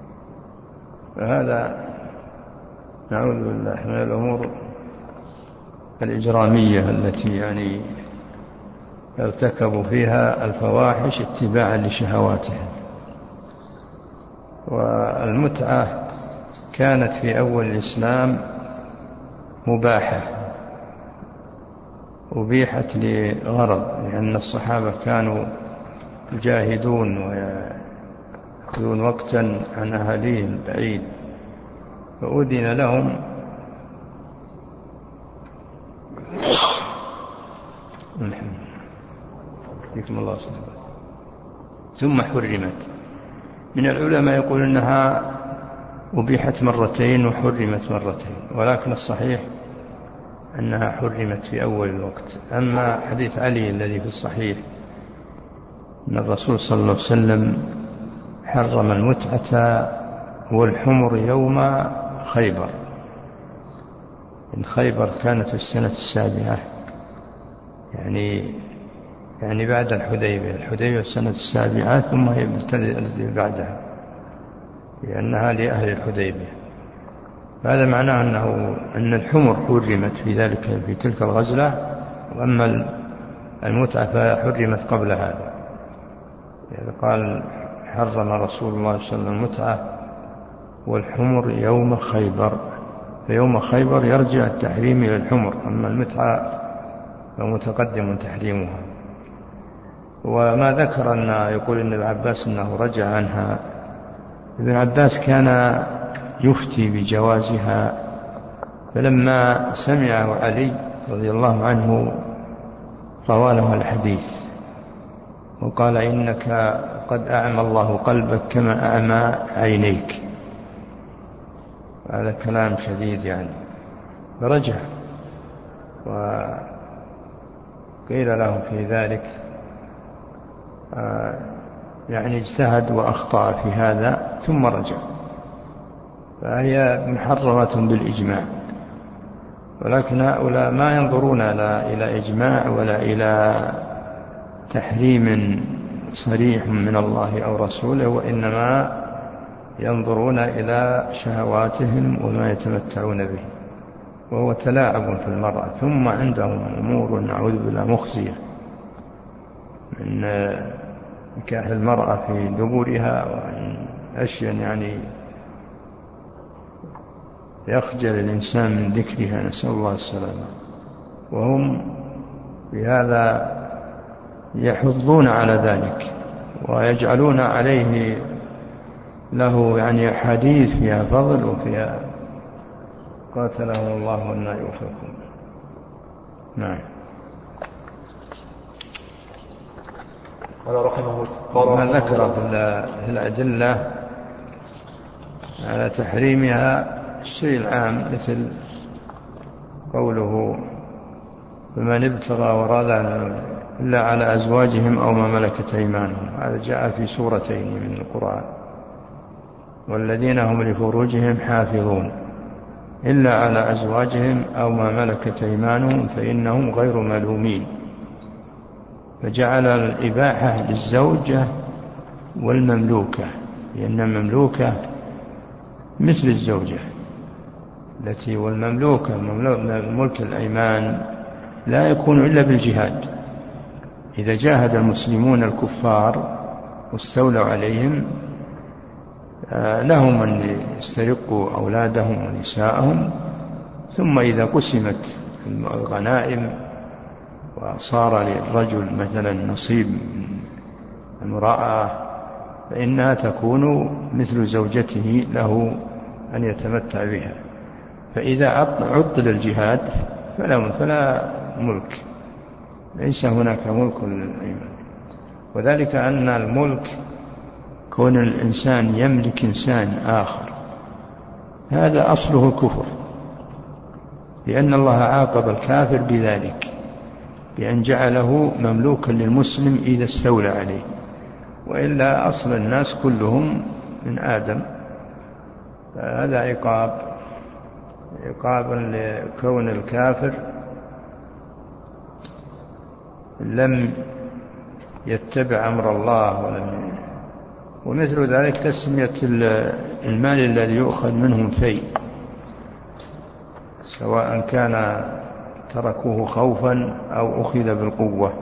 فهذا نعوذ بالله من الأمور الإجرامية التي يعني ارتكبوا فيها الفواحش اتباعا لشهواتهم. والمتعة كانت في أول الإسلام مباحة، أبيحت لغرض، لأن الصحابة كانوا يجاهدون ويأخذون وقتا عن أهاليهم بعيد، فأذن لهم فيكم الله سبحانه. ثم حرمت. من العلماء يقول أنها أبيحت مرتين وحرمت مرتين، ولكن الصحيح أنها حرمت في أول الوقت. أما حديث علي الذي في الصحيح أن الرسول صلى الله عليه وسلم حرم المتعة والحمر يوم خيبر، إن خيبر كانت في السنة السابعة، يعني يعني بعد الحديبية. الحديبية السنة السابعة، ثم هي التي بعدها، لأنها لأهل الحديبية. هذا معناه أنه أن الحمر حرمت في ذلك في تلك الغزلة، وأما المتعة فحرمت قبل هذا. يعني قال حرم رسول الله صلى الله عليه وسلم المتعة والحمر يوم خيبر، فيوم خيبر يرجع التحريم إلى الحمر، أما المتعة فمتقدم تحريمها. وما ذكر أن يقول ابن عباس أنه رجع عنها، ابن عباس كان يفتي بجوازها، فلما سمعه علي رضي الله عنه روى له الحديث وقال إنك قد أعمى الله قلبك كما أعمى عينيك. هذا كلام شديد يعني. فرجع، وقيل له في ذلك يعني اجتهد وأخطأ في هذا ثم رجع. فهي محرمة بالإجماع، ولكن هؤلاء ما ينظرون لا إلى إجماع ولا إلى تحريم صريح من الله أو رسوله، وإنما ينظرون إلى شهواتهم وما يتمتعون به، وهو تلاعب في المرأة. ثم عندهم أمور نعوذ بالله مخزية من نكاح المرأة في دبورها، وأن أشياء يعني يخجل الإنسان من ذكرها، نسأل الله السلامة. وهم بهذا يحضون على ذلك ويجعلون عليه له يعني حديث فيها فضل وفيها قاتلهم الله والنا يوفقون. نعم. قال رحمه ما ذكر في الأدلة على تحريمها الشيء العام، مثل قوله فمن ابتغى وراء ذلك إلا على أزواجهم أو ما ملكت أيمانهم، هذا جاء في سورتين من القرآن. والذين هم لفروجهم حافظون إلا على أزواجهم أو ما ملكت أيمانهم فإنهم غير ملومين. فجعل الإباحة للزوجة والمملوكة، لأن المملوكة مثل الزوجة التي والمملوكة ملك الأيمان لا يكون إلا بالجهاد. إذا جاهد المسلمون الكفار واستولوا عليهم لهم أن يسترقوا أولادهم ونساءهم، ثم إذا قسمت الغنائم وصار للرجل مثلا نصيب المرأة فإنها تكون مثل زوجته له أن يتمتع بها. فإذا عطل الجهاد فلا, فلا ملك، ليس هناك ملك للأيمان. وذلك أن الملك كون الإنسان يملك إنسان آخر هذا أصله الكفر، لأن الله عاقب الكافر بذلك بأن جعله مملوكا للمسلم إذا استولى عليه. وإلا أصل الناس كلهم من آدم. هذا عقاب عقاب لكون الكافر لم يتبع أمر الله ولم. ومثل ذلك تسمية المال الذي يؤخذ منهم فيء، سواء كان تركوه خوفا أو أخذ بالقوة،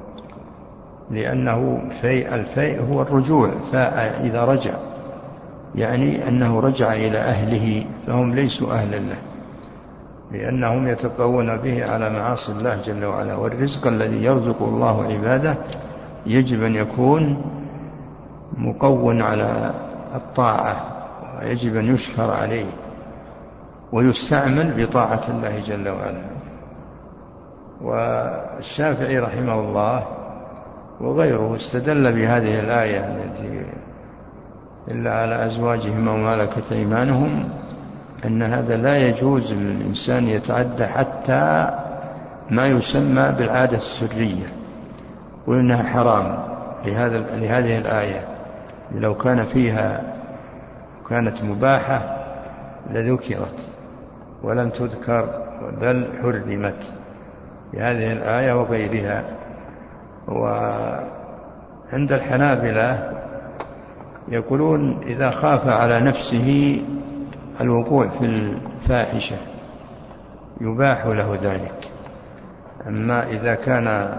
لأنه فيء الفيء هو الرجوع، فإذا رجع يعني أنه رجع إلى أهله فهم ليسوا أهلا له، لأنهم يتقون به على معاصي الله جل وعلا. والرزق الذي يرزق الله عباده يجب أن يكون مقون على الطاعة، ويجب أن يشكر عليه ويستعمل بطاعة الله جل وعلا. والشافعي رحمه الله وغيره استدل بهذه الآية التي إلا على أزواجهم أو ملكت أيمانهم أن هذا لا يجوز للإنسان يتعدى حتى ما يسمى بالعادة السرية، وإنها حرام لهذا لهذه الآية. لو كان فيها كانت مباحة لذكرت ولم تذكر، بل حرمت بهذه الآية وغيرها. وعند الحنابلة يقولون إذا خاف على نفسه الوقوع في الفاحشة يباح له ذلك، أما إذا كان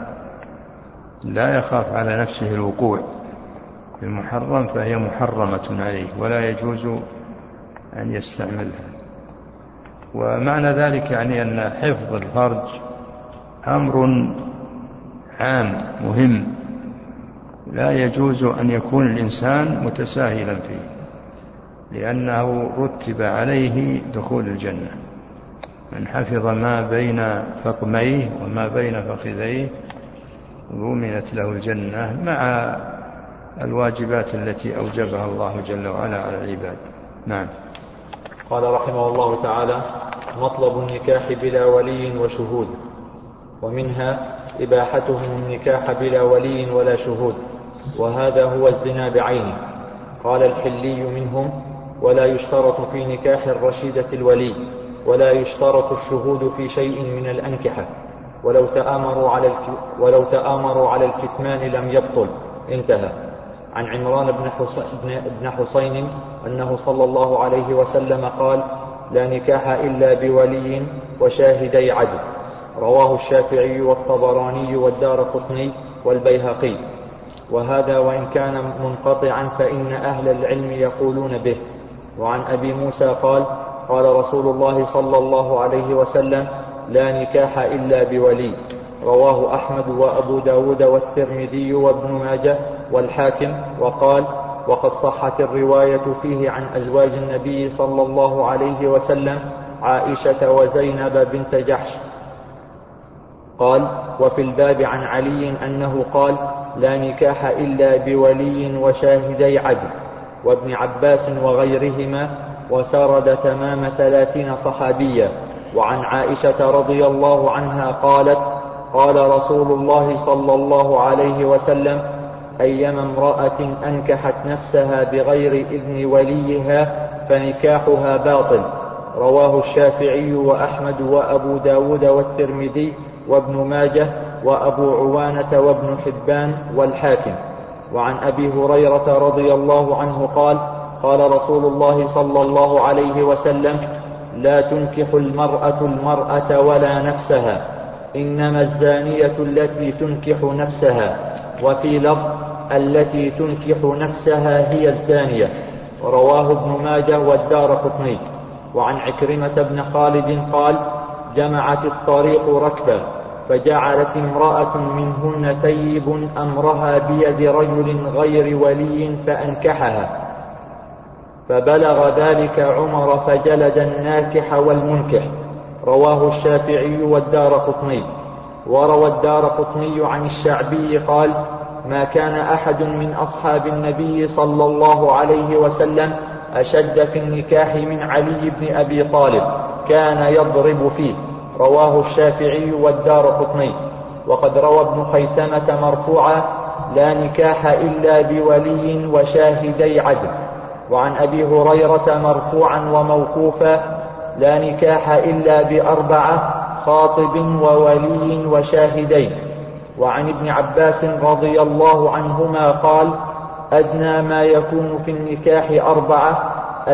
لا يخاف على نفسه الوقوع في المحرم فهي محرمة عليه ولا يجوز أن يستعملها. ومعنى ذلك يعني أن حفظ الفرج أمر عام مهم، لا يجوز أن يكون الإنسان متساهلا فيه، لأنه رتب عليه دخول الجنة. من حفظ ما بين فقميه وما بين فخذيه ضمنت له الجنة، مع الواجبات التي أوجبها الله جل وعلا على العباد. نعم. قال رحمه الله تعالى: مطلب النكاح بلا ولي وشهود، ومنها إباحتهم النكاح بلا ولي ولا شهود، وهذا هو الزنا بعينه. قال الحلي منهم: ولا يشترط في نكاح الرشيدة الولي، ولا يشترط الشهود في شيء من الأنكحة، ولو تآمروا على ولو تآمروا على الكتمان لم يبطل. انتهى. عن عمران بن حسين أنه صلى الله عليه وسلم قال: لا نكاح إلا بولي وشاهدي عدل. رواه الشافعي والطبراني والدارقطني والبيهقي. وهذا وإن كان منقطعا فإن أهل العلم يقولون به. وعن أبي موسى قال: قال رسول الله صلى الله عليه وسلم: لا نكاح إلا بولي. رواه أحمد وأبو داود والترمذي وابن ماجه والحاكم. وقال: وقد صحت الرواية فيه عن أزواج النبي صلى الله عليه وسلم عائشة وزينب بنت جحش. قال: وفي الباب عن علي أنه قال: لا نكاح إلا بولي وشاهدي عدل، وابن عباس وغيرهما، وسرد تمام ثلاثين صحابيا. وعن عائشة رضي الله عنها قالت: قال رسول الله صلى الله عليه وسلم: أيما امرأة أنكحت نفسها بغير إذن وليها فنكاحها باطل. رواه الشافعي وأحمد وأبو داود والترمذي وابن ماجه وأبو عوانة وابن حبان والحاكم. وعن أبي هريرة رضي الله عنه قال: قال رسول الله صلى الله عليه وسلم: لا تنكح المرأة المرأة ولا نفسها، إنما الزانية التي تنكح نفسها. وفي لفظ: التي تنكح نفسها هي الزانية. رواه ابن ماجه والدارقطني. وعن عكرمة بن خالد قال: جمعت الطريق ركبا، فجعلت امرأة منهن سيب أمرها بيد رجل غير ولي فأنكحها، فبلغ ذلك عمر فجلد الناكح والمنكح. رواه الشافعي والدارقطني. وروى الدارقطني عن الشعبي قال: ما كان أحد من أصحاب النبي صلى الله عليه وسلم أشد في النكاح من علي بن أبي طالب، كان يضرب فيه. رواه الشافعي والدارقطني. وقد روى ابن خيثمة مرفوعا: لا نكاح إلا بولي وشاهدي عدل. وعن أبي هريرة مرفوعا وموقوفا: لا نكاح إلا بأربعة: خاطب وولي وشاهدين. وعن ابن عباس رضي الله عنهما قال: أدنى ما يكون في النكاح أربعة: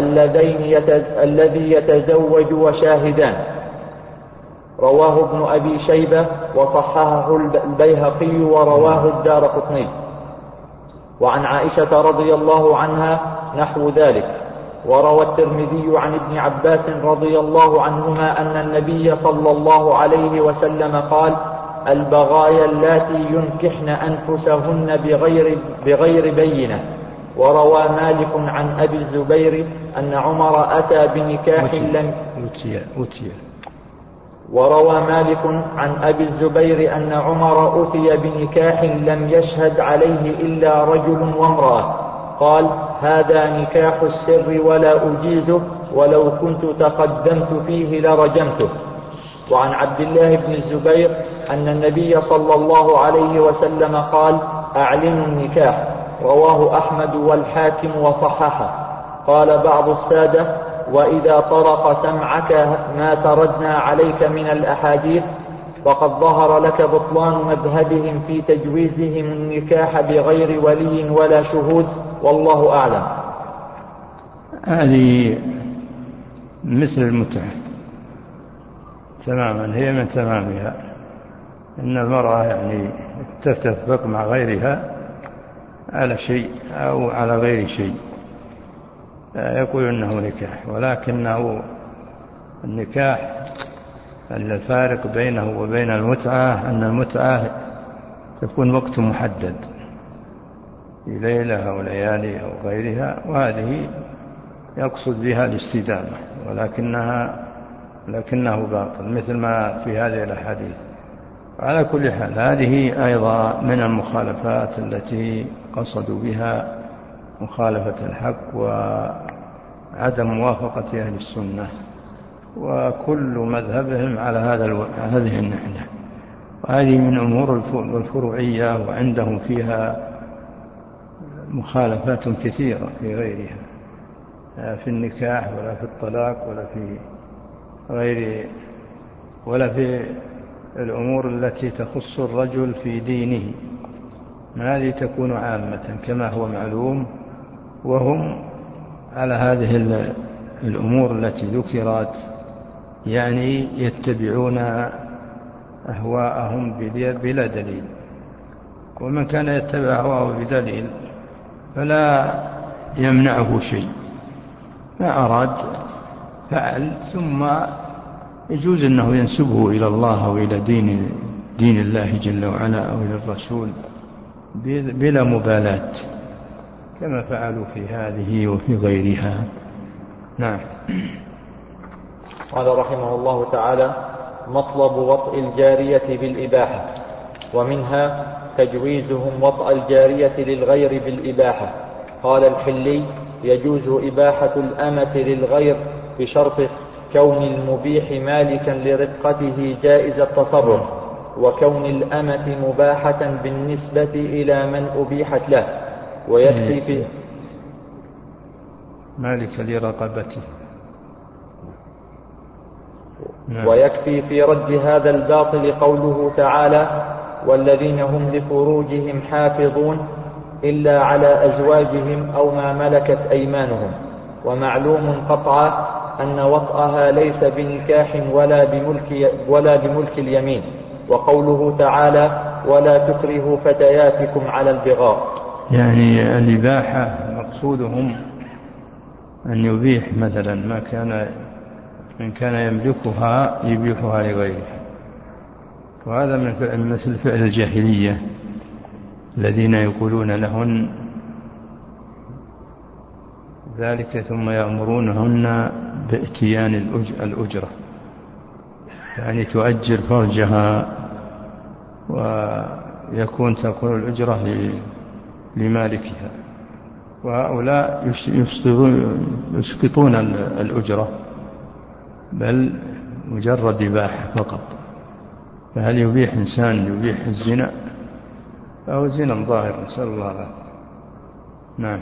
الذي يتزوج وشاهدان. رواه ابن أبي شيبة وصححه البيهقي ورواه الدارقطني. وعن عائشة رضي الله عنها نحو ذلك. وروى الترمذي عن ابن عباس رضي الله عنهما أن النبي صلى الله عليه وسلم قال: البغايا اللاتي ينكحن أنفسهن بغير, بغير بينة. وروى مالك عن أبي الزبير أن عمر أتى بنكاح لم وروى مالك عن أبي الزبير أن عمر أتي بنكاح لم يشهد عليه إلا رجل وامرأة، قال: هذا نكاح السر ولا أجيزه، ولو كنت تقدمت فيه لرجمته. وعن عبد الله بن الزبير أن النبي صلى الله عليه وسلم قال: أعلنوا النكاح. رواه أحمد والحاكم وصححه. قال بعض السادة: وإذا طرق سمعك ما سردنا عليك من الأحاديث فقد ظهر لك بطلان مذهبهم في تجويزهم النكاح بغير ولي ولا شهود، والله أعلم. هذه مثل المتعة تماما، هي من تمامها إن المرأة يعني تتفق مع غيرها على شيء أو على غير شيء يقول إنه نكاح، ولكنه النكاح الفارق بينه وبين المتعة أن المتعة تكون وقت محدد في ليلة أو ليالي أو غيرها، وهذه يقصد بها الاستدامة، ولكنها لكنه باطل مثل ما في هذه الأحاديث. على كل حال هذه أيضا من المخالفات التي قصدوا بها مخالفة الحق وعدم موافقة أهل السنة، وكل مذهبهم على هذا الو... هذه النحلة، وهذه من أمور الفروعية وعندهم فيها مخالفات كثيرة في غيرها، في النكاح ولا في الطلاق ولا في غير ولا في الأمور التي تخص الرجل في دينه. هذه تكون عامة كما هو معلوم، وهم على هذه الأمور التي ذكرت يعني يتبعون أهواءهم بلا دليل، ومن كان يتبع أهواءه بدليل فلا يمنعه شيء، ما أراد فعل، ثم يجوز أنه ينسبه إلى الله أو إلى دين, دين الله جل وعلا أو إلى الرسول بلا مبالاة كما فعلوا في هذه وفي غيرها. نعم. قال رحمه الله تعالى: مطلب وطء الجارية بالإباحة. ومنها تجويزهم وطء الجارية للغير بالإباحة. قال الحلي: يجوز إباحة الأمة للغير بشرط كون المبيح مالكا لرقته جائز التصرف، وكون الأمة مباحة بالنسبة إلى من أبيحت له، ويكفي في مالك لرقبته. ويكفي في رد هذا الباطل قوله تعالى: والذين هم لفروجهم حافظون إلا على أزواجهم أو ما ملكت أيمانهم. ومعلوم قطعا أن وطئها ليس بنكاح ولا بملك, ولا بملك اليمين. وقوله تعالى: ولا تكرهوا فتياتكم على البغاء، يعني الإباحة مقصودهم أن يبيح مثلا ما كان من كان يملكها يبيحها لغيره، وهذا من فعل مثل فعل الجاهلية الذين يقولون لهن ذلك ثم يأمرونهن بإتيان الأجرة، يعني تؤجر فرجها ويكون تكون الأجرة لمالكها، وهؤلاء يسقطون الأجرة بل مجرد إباحة فقط. فهل يبيح إنسان يبيح الزنا أو زنا ظاهر، نسأل الله العافية. نعم.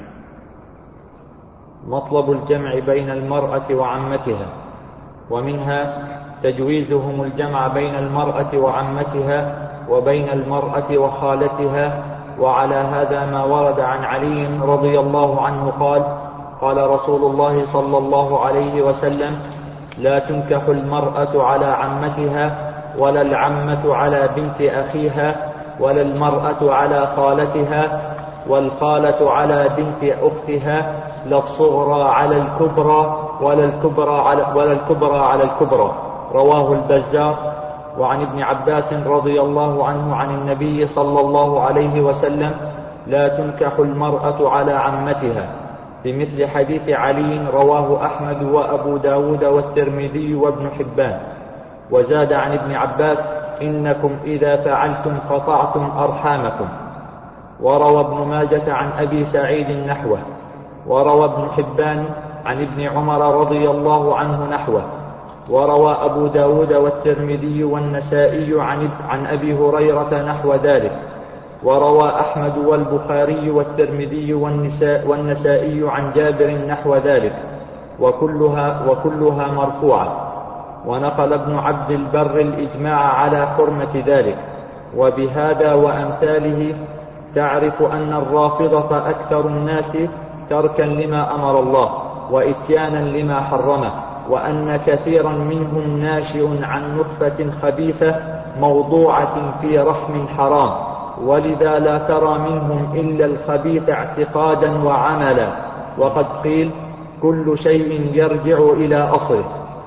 مطلب الجمع بين المرأة وعمتها، ومنها تجويزهم الجمع بين المرأة وعمتها وبين المرأة وخالتها. وعلى هذا ما ورد عن علي رضي الله عنه قال: قال رسول الله صلى الله عليه وسلم: لا تنكح المرأة على عمتها، ولا العمة على بنت أخيها، ولا المرأة على خالتها، والخالة على بنت أختها، لا الصغرى على الكبرى ولا الكبرى على, ولا الكبرى على الكبرى. رواه البزار. وعن ابن عباس رضي الله عنه عن النبي صلى الله عليه وسلم: لا تنكح المرأة على عمتها، بمثل حديث علي. رواه أحمد وأبو داود والترمذي وابن حبان. وزاد عن ابن عباس: إنكم إذا فعلتم قطعتم أرحامكم. وروى ابن ماجة عن أبي سعيد نحوه. وروى ابن حبان عن ابن عمر رضي الله عنه نحوه. وروى أبو داود والترمذي والنسائي عن, عن أبي هريرة نحو ذلك. وروى أحمد والبخاري والترمذي والنساء والنسائي عن جابر نحو ذلك، وكلها, وكلها مرفوعة. ونقل ابن عبد البر الإجماع على حرمة ذلك. وبهذا وأمثاله تعرف أن الرافضة أكثر الناس تركا لما أمر الله وإتيانا لما حرمه، وأن كثيرا منهم ناشئ عن نطفة خبيثة موضوعة في رحم حرام، ولذا لا ترى منهم إلا الخبيث اعتقادا وعملا. وقد قيل: كل شيء يرجع إلى أصله.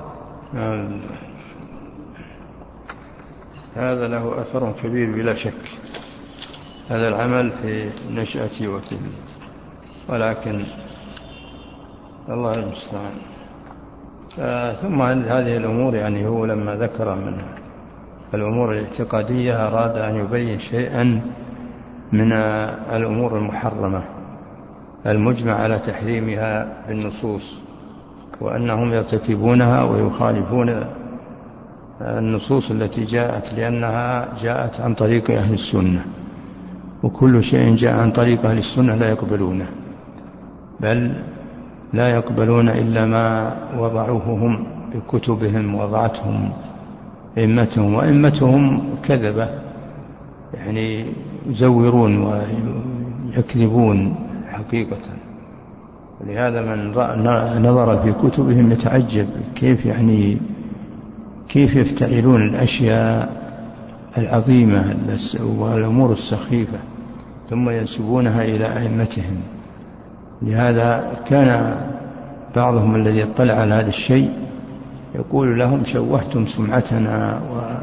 هذا له أثر كبير بلا شك، هذا العمل في نشأتي وفي، ولكن الله المستعان. ثم هذه الأمور يعني هو لما ذكر من الأمور الاعتقادية أراد أن يبين شيئا من الأمور المحرمة المجمع على تحريمها بالنصوص، وأنهم يرتكبونها ويخالفون النصوص التي جاءت، لأنها جاءت عن طريق أهل السنة، وكل شيء جاء عن طريق أهل السنة لا يقبلونه، بل لا يقبلون إلا ما وضعوه هم بكتبهم وضعتهم أئمتهم، وأئمتهم كذبة يعني يزورون ويكذبون حقيقة. ولهذا من نظر في كتبهم يتعجب كيف يعني كيف يفتعلون الأشياء العظيمة والأمور السخيفة ثم ينسبونها إلى أئمتهم. لهذا كان بعضهم الذي اطلع على هذا الشيء يقول لهم: شوهتم سمعتنا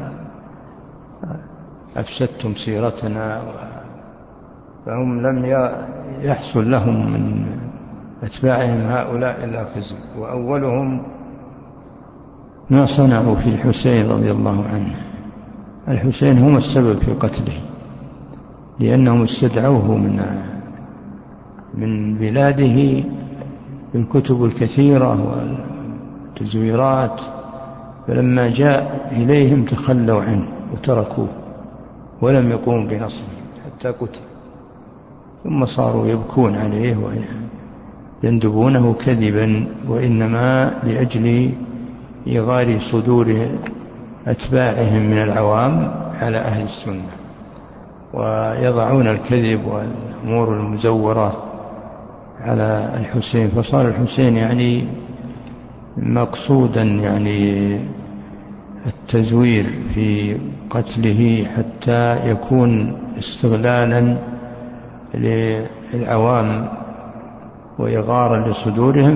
وأفسدتم سيرتنا. فهم لم يحصل لهم من أتباعهم هؤلاء إلا خزي. وأولهم ما صنعوا في الحسين رضي الله عنه. الحسين هم السبب في قتله، لأنهم استدعوه من من بلاده بالكتب الكثيرة والتزويرات، فلما جاء إليهم تخلوا عنه وتركوه ولم يقوموا بنصره حتى قتل. ثم صاروا يبكون عليه ويندبونه كذبا، وإنما لأجل إغار صدور أتباعهم من العوام على أهل السنة، ويضعون الكذب والأمور المزورة على الحسين. فصار الحسين يعني مقصودا يعني التزوير في قتله حتى يكون استغلالا للعوام وإغارا لصدورهم،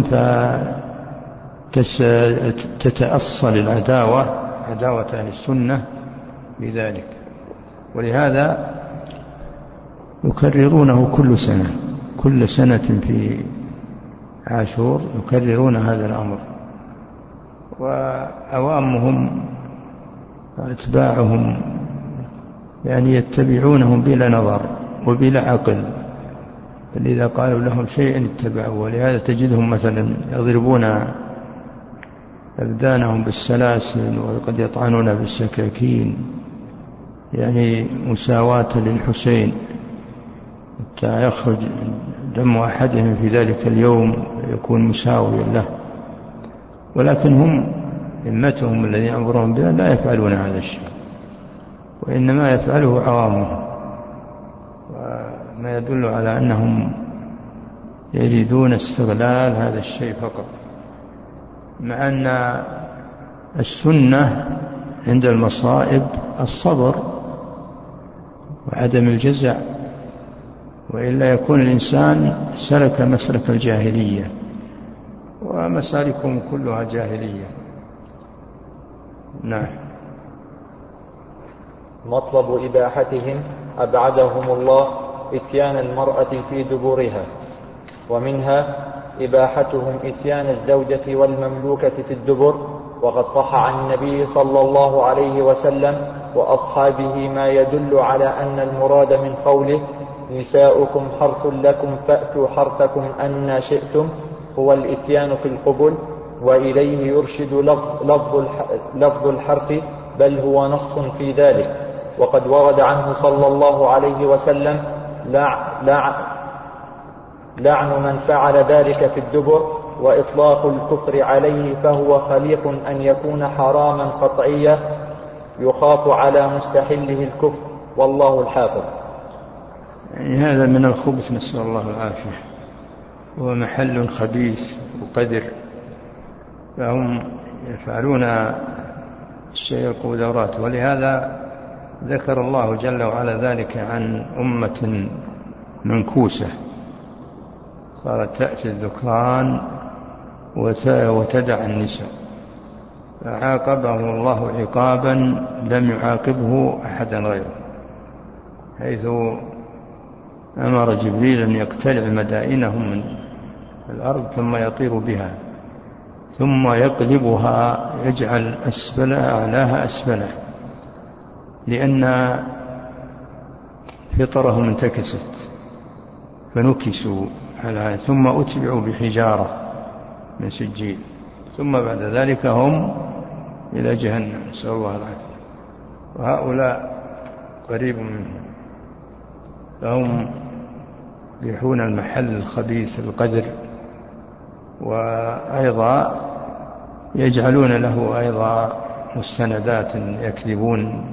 فتتأصل العداوة عداوة أهل السنة بذلك. ولهذا يكررونه كل سنة كل سنة في عاشور يكررون هذا الأمر، وعوامهم وأتباعهم يعني يتبعونهم بلا نظر وبلا عقل، فإذا قالوا لهم شيئا اتبعوا. ولهذا تجدهم مثلا يضربون أبدانهم بالسلاسل وقد يطعنون بالسكاكين، يعني مساواة للحسين حتى يخرج دم أحدهم في ذلك اليوم يكون مساويا له، ولكن هم أئمتهم الذين أمرهم بها لا يفعلون هذا الشيء، وإنما يفعله عوامهم، وما يدل على أنهم يريدون استغلال هذا الشيء فقط، مع أن السنة عند المصائب الصبر وعدم الجزع، وإلا يكون الإنسان سلك مسلك الجاهلية، ومسالكهم كلها جاهلية. نعم. مطلب إباحتهم أبعدهم الله إتيان المرأة في دبورها، ومنها إباحتهم إتيان الزوجة والمملوكة في الدبر، وقد صح عن النبي صلى الله عليه وسلم وأصحابه ما يدل على أن المراد من قوله نساؤكم حرث لكم فأتوا حرثكم أن شئتم هو الإتيان في القبل، وإليه يرشد لفظ لفظ الحرث، بل هو نص في ذلك. وقد ورد عنه صلى الله عليه وسلم لع لع لعن من فعل ذلك في الدبر، وإطلاق الكفر عليه فهو خليق أن يكون حراما قطعيا يخاف على مستحله الكفر، والله الحافظ. يعني هذا من الخبث، نسأل الله العافية، هو محل خبيث وقدر، فهم يفعلون الشيء القدرات، ولهذا ذكر الله جل وعلا ذلك عن أمة منكوسة صارت تأتي الذكران وتدع النساء، فعاقبه الله عقابا لم يعاقبه أحدا غيره، حيث أمر جبريل أن يقتلع مدائنهم من الأرض ثم يطير بها، ثم يقلبها يجعل أسفلها أعلاها أسفله، لأن فطرهم انتكست فنكسوا على، ثم أتبعوا بحجارة من سجيل، ثم بعد ذلك هم إلى جهنم، نسأل الله العافية. وهؤلاء قريب منهم، فهم يحون المحل الخبيث القدر، وأيضا يجعلون له أيضا مستندات يكذبون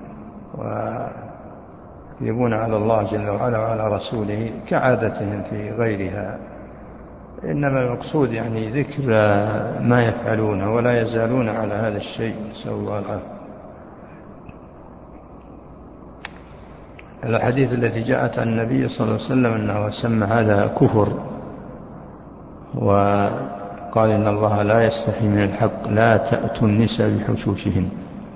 ويكذبون على الله جل وعلا وعلى رسوله كعادتهم في غيرها، إنما المقصود يعني ذكر ما يفعلونه، ولا يزالون على هذا الشيء، نسأل الله العافية. الحديث الذي جاءت عن النبي صلى الله عليه وسلم أنه سمى هذا كفر، وقال إن الله لا يستحي من الحق لا تأتوا النساء بحشوشهن،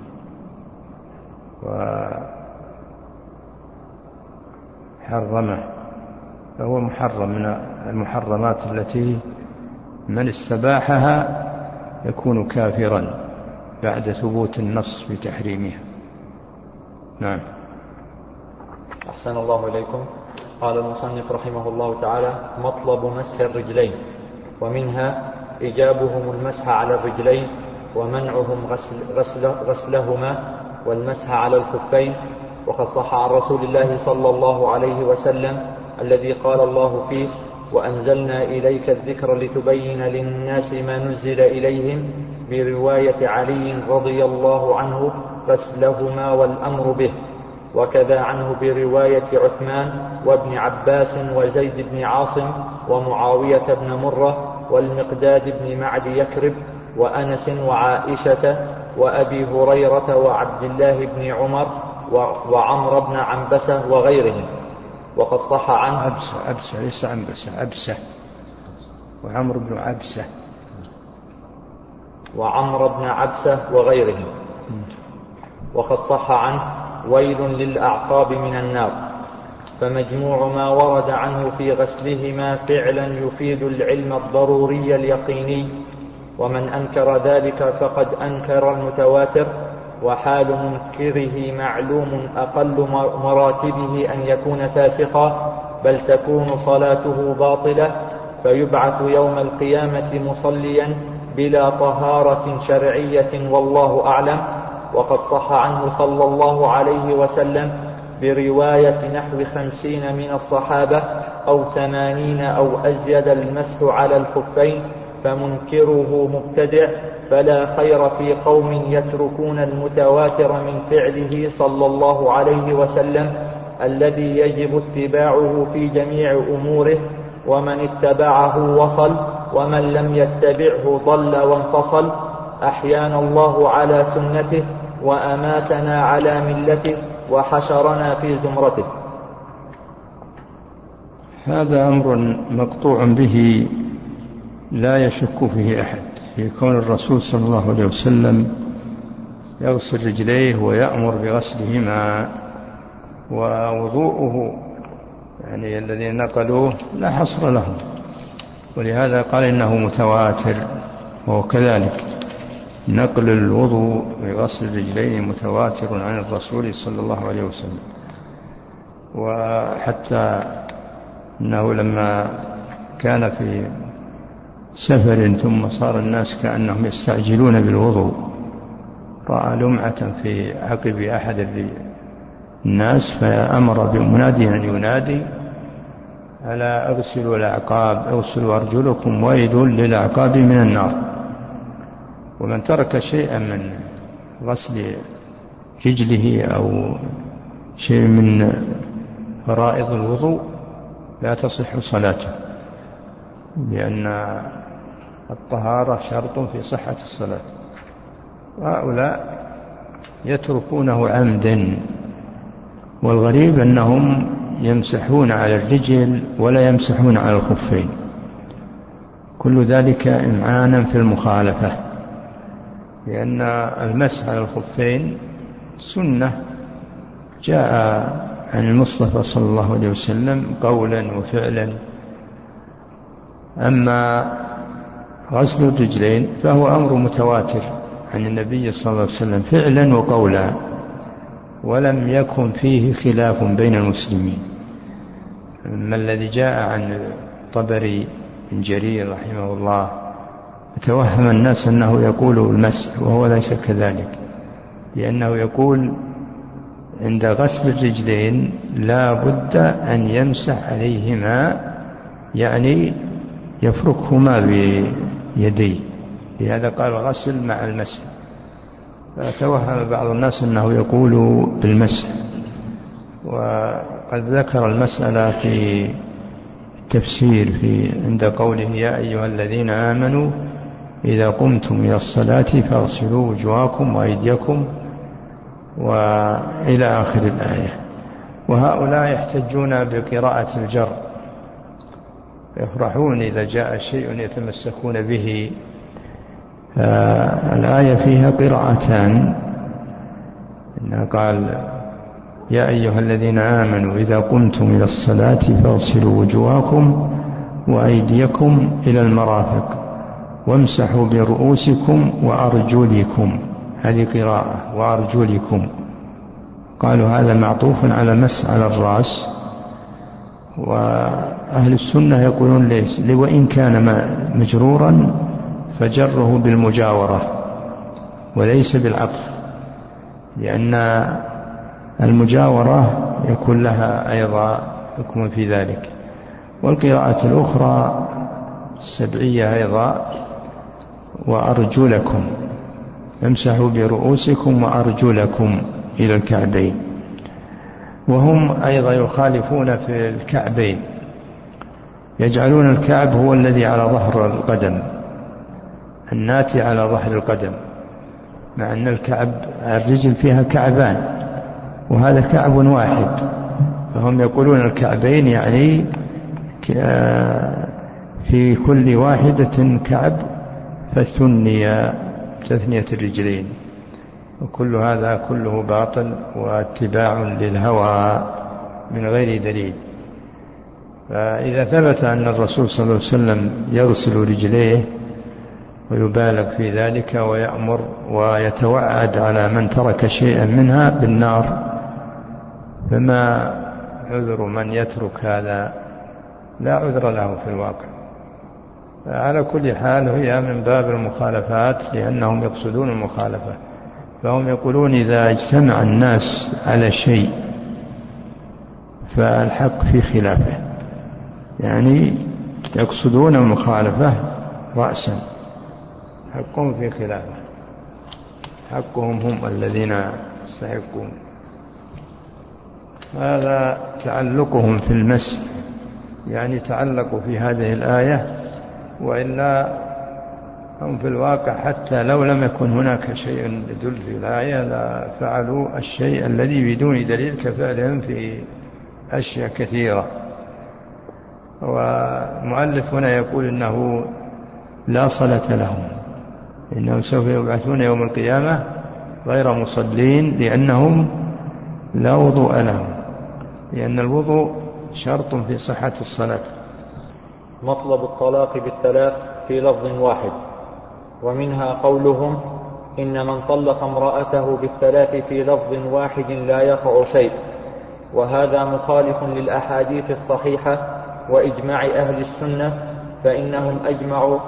وحرمه، فهو محرم من المحرمات التي من استباحها يكون كافرا بعد ثبوت النص بتحريمها. نعم. أحسن الله إليكم. قال المصنف رحمه الله تعالى: مطلب مسح الرجلين، ومنها إيجابهم المسح على الرجلين، ومنعهم غسل غسل غسلهما، والمسح على الخفين. وقد صح عن رسول الله صلى الله عليه وسلم الذي قال الله فيه: وأنزلنا إليك الذكر لتبين للناس ما نزل إليهم، برواية علي رضي الله عنه: غسلهما والأمر به. وكذا عنه برواية عثمان وابن عباس وزيد بن عاصم ومعاوية بن مرة والمقداد بن معد يكرب وأنس وعائشة وأبي هريرة وعبد الله بن عمر وعمر بن عنبسة وغيرهم. وقد صح عنه عبسة عبسة ليس عنبسة، عبسة، وعمر بن عبسة وعمر بن عبسة وغيرهم. وقد صح عنه: ويل للأعقاب من النار. فمجموع ما ورد عنه في غسلهما فعلا يفيد العلم الضروري اليقيني، ومن أنكر ذلك فقد أنكر المتواتر. وحال منكره معلوم، أقل مراتبه أن يكون فاسقا، بل تكون صلاته باطلة، فيبعث يوم القيامة مصليا بلا طهارة شرعية، والله أعلم. وقد صح عنه صلى الله عليه وسلم برواية نحو خمسين من الصحابة أو ثمانين أو أزيد المسح على الخفين فمنكره مبتدع، فلا خير في قوم يتركون المتواتر من فعله صلى الله عليه وسلم الذي يجب اتباعه في جميع أموره، ومن اتبعه وصل ومن لم يتبعه ضل وانفصل. أحيانا الله على سنته وأماتنا على ملته وحشرنا في زمرته. هذا أمر مقطوع به لا يشك فيه أحد، في كون الرسول صلى الله عليه وسلم يغسل رجليه ويأمر بغسلهما، ووضوءه يعني الذين نقلوه لا حصر لهم، ولهذا قال إنه متواتر. وهو كذلك نقل الوضوء بغسل الرجلين متواتر عن الرسول صلى الله عليه وسلم. وحتى أنه لما كان في سفر ثم صار الناس كأنهم يستعجلون بالوضوء، رأى لمعة في عقب أحد الناس فأمر بمنادي أن ينادي: ألا أغسلوا الأعقاب، أغسلوا أرجلكم ويل للأعقاب من النار. ومن ترك شيئا من غسل رجله أو شيء من فرائض الوضوء لا تصح صلاته، لأن الطهارة شرط في صحة الصلاة. وهؤلاء يتركونه عمدا، والغريب أنهم يمسحون على الرجل ولا يمسحون على الخفين، كل ذلك إمعانا في المخالفة، لأن المسح على الخفين سنة جاء عن المصطفى صلى الله عليه وسلم قولا وفعلا. أما غسل الرجلين فهو أمر متواتر عن النبي صلى الله عليه وسلم فعلا وقولا، ولم يكن فيه خلاف بين المسلمين. أما الذي جاء عن طبري بن جرير رحمه الله توهم الناس أنه يقول المسح، وهو ليس كذلك، لأنه يقول عند غسل الرجلين لا بد أن يمسح عليهما، يعني يفركهما بيديه، لهذا قال غسل مع المسح. فتوهم بعض الناس أنه يقول بالمسح. وقد ذكر المسألة في التفسير في عند قوله: يا أيها الذين آمنوا إذا قمتم إلى الصلاة فاغسلوا وجوهكم وأيديكم، وإلى آخر الآية. وهؤلاء يحتجون بقراءة الجر، يفرحون إذا جاء شيء يتمسكون به. الآية فيها قراءتان، إنها قال: يا أيها الذين آمنوا إذا قمتم إلى الصلاة فاغسلوا وجوهكم وأيديكم إلى المرافق وامسحوا برؤوسكم وأرجلكم. هذه قراءة وأرجلكم. قالوا هذا معطوف على مسح على الرأس. وأهل السنة يقولون ليس، وإن كان مجرورا فجره بالمجاورة وليس بالعطف، لأن المجاورة يكون لها أيضا حكم في ذلك. والقراءة الأخرى السبعية أيضا: وأرجلكم، امسحوا برؤوسكم وأرجلكم إلى الكعبين. وهم أيضا يخالفون في الكعبين، يجعلون الكعب هو الذي على ظهر القدم، الناتي على ظهر القدم، مع أن الكعب الرجل فيها كعبان وهذا كعب واحد. فهم يقولون الكعبين يعني في كل واحدة كعب، فثني تثنية الرجلين. وكل هذا كله باطل واتباع للهوى من غير دليل. فإذا ثبت أن الرسول صلى الله عليه وسلم يغسل رجليه ويبالغ في ذلك ويأمر ويتوعد على من ترك شيئا منها بالنار، فما عذر من يترك هذا؟ لا عذر له في الواقع. على كل حال هي من باب المخالفات، لأنهم يقصدون المخالفة. فهم يقولون إذا اجتمع الناس على شيء فالحق في خلافه، يعني يقصدون المخالفة رأسا، حقهم في خلافه، حقهم هم الذين يستحقون. هذا تعلقهم في المس، يعني تعلقوا في هذه الآية، وإلا هم في الواقع حتى لو لم يكن هناك شيء يدل في الآية لفعلوا الشيء الذي بدون دليل كفعلهم في أشياء كثيرة. والمؤلف هنا يقول إنه لا صلاة لهم، إنهم سوف يبعثون يوم القيامة غير مصلين لأنهم لا وضوء لهم، لأن الوضوء شرط في صحة الصلاة. مطلب الطلاق بالثلاث في لفظ واحد. ومنها قولهم إن من طلق امرأته بالثلاث في لفظ واحد لا يقع شيء، وهذا مخالف للأحاديث الصحيحة وإجماع أهل السنة، فإنهم أجمعوا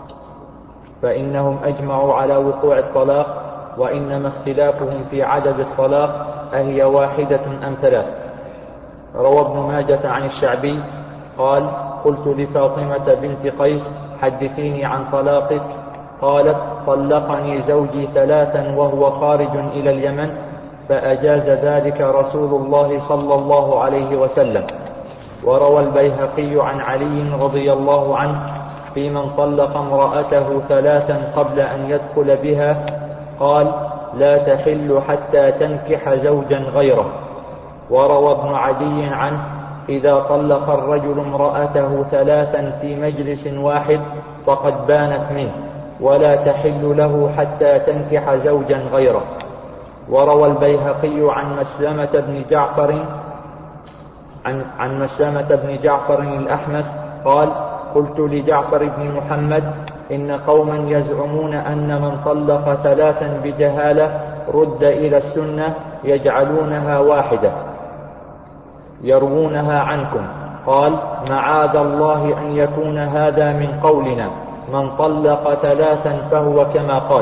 فإنهم أجمعوا على وقوع الطلاق، وإنما اختلافهم في عدد الطلاق أهي واحدة أم ثلاث. روى ابن ماجة عن الشعبي قال: قلت لفاطمة بنت قيس: حدثيني عن طلاقك. قالت: طلقني زوجي ثلاثا وهو خارج إلى اليمن، فأجاز ذلك رسول الله صلى الله عليه وسلم. وروى البيهقي عن علي رضي الله عنه في من طلق امرأته ثلاثا قبل أن يدخل بها قال: لا تحل حتى تنكح زوجا غيره. وروى ابن عدي عنه: إذا طلق الرجل امرأته ثلاثا في مجلس واحد فقد بانت منه، ولا تحل له حتى تنكح زوجا غيره. وروى البيهقي عن مسلمة بن جعفر عن, عن مسلمة بن جعفر الأحمس قال: قلت لجعفر بن محمد: إن قوما يزعمون أن من طلق ثلاثا بجهالة رد إلى السنة يجعلونها واحدة يروونها عنكم. قال: معاذ الله أن يكون هذا من قولنا، من طلق ثلاثا فهو كما قال.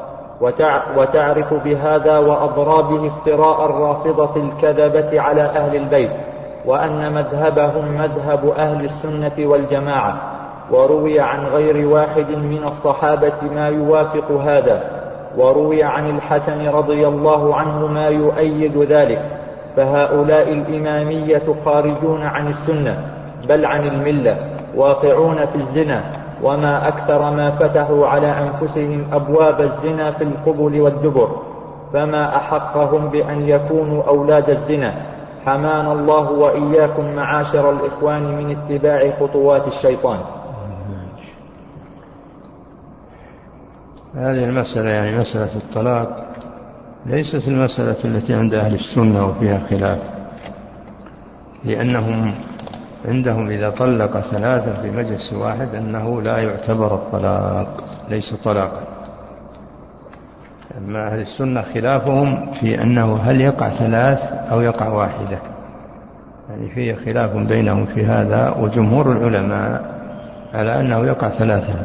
وتعرف بهذا وأضرابه افتراء الرافضة الكذبة على أهل البيت، وأن مذهبهم مذهب أهل السنة والجماعة. وروي عن غير واحد من الصحابة ما يوافق هذا، وروي عن الحسن رضي الله عنه ما يؤيد ذلك. فهؤلاء الإمامية خارجون عن السنة بل عن الملة، واقعون في الزنا، وما أكثر ما فتحوا على أنفسهم أبواب الزنا في القبل والدبر، فما أحقهم بأن يكونوا أولاد الزنا. حمانا الله وإياكم معاشر الإخوان من اتباع خطوات الشيطان. هذه المسألة يعني مسألة الطلاق ليست المسألة التي عند أهل السنة وفيها خلاف، لأنهم عندهم إذا طلق ثلاثة في مجلس واحد أنه لا يعتبر الطلاق، ليس طلاقا. أما أهل السنة خلافهم في أنه هل يقع ثلاث أو يقع واحدة، يعني فيه خلاف بينهم في هذا. وجمهور العلماء على أنه يقع ثلاثة،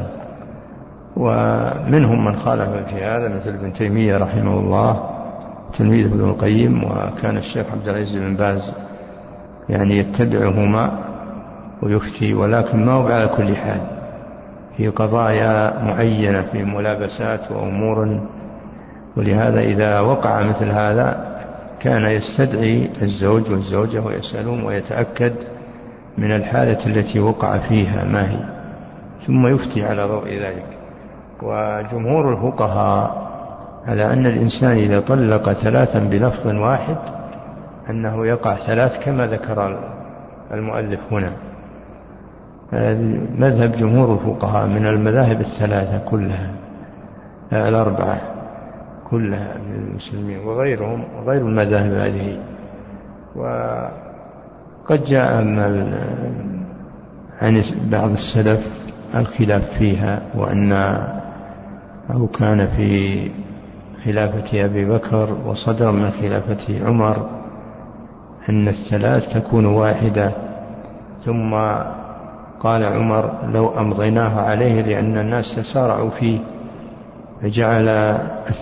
ومنهم من خالف في هذا مثل ابن تيمية رحمه الله تلميذ ابن القيم، وكان الشيخ عبد العزيز بن باز يعني يتبعهما ويفتي، ولكن ما هو على كل حال في قضايا معينة في ملابسات وأمور. ولهذا إذا وقع مثل هذا كان يستدعي الزوج والزوجة ويسألهم ويتأكد من الحالة التي وقع فيها ما هي، ثم يفتي على ضوء ذلك. وجمهور الفقهاء على أن الإنسان إذا طلق ثلاثا بلفظ واحد أنه يقع ثلاث كما ذكر المؤلف هنا. مذهب جمهور الفقهاء من المذاهب الثلاثة كلها الأربعة كلها من المسلمين وغيرهم وغير المذاهب هذه. وقد جاء عن بعض السلف الخلاف فيها، وأنه كان في خلافة أبي بكر وصدر من خلافة عمر أن الثلاث تكون واحدة، ثم قال عمر لو أمضيناها عليه لأن الناس تسارعوا فيه فجعل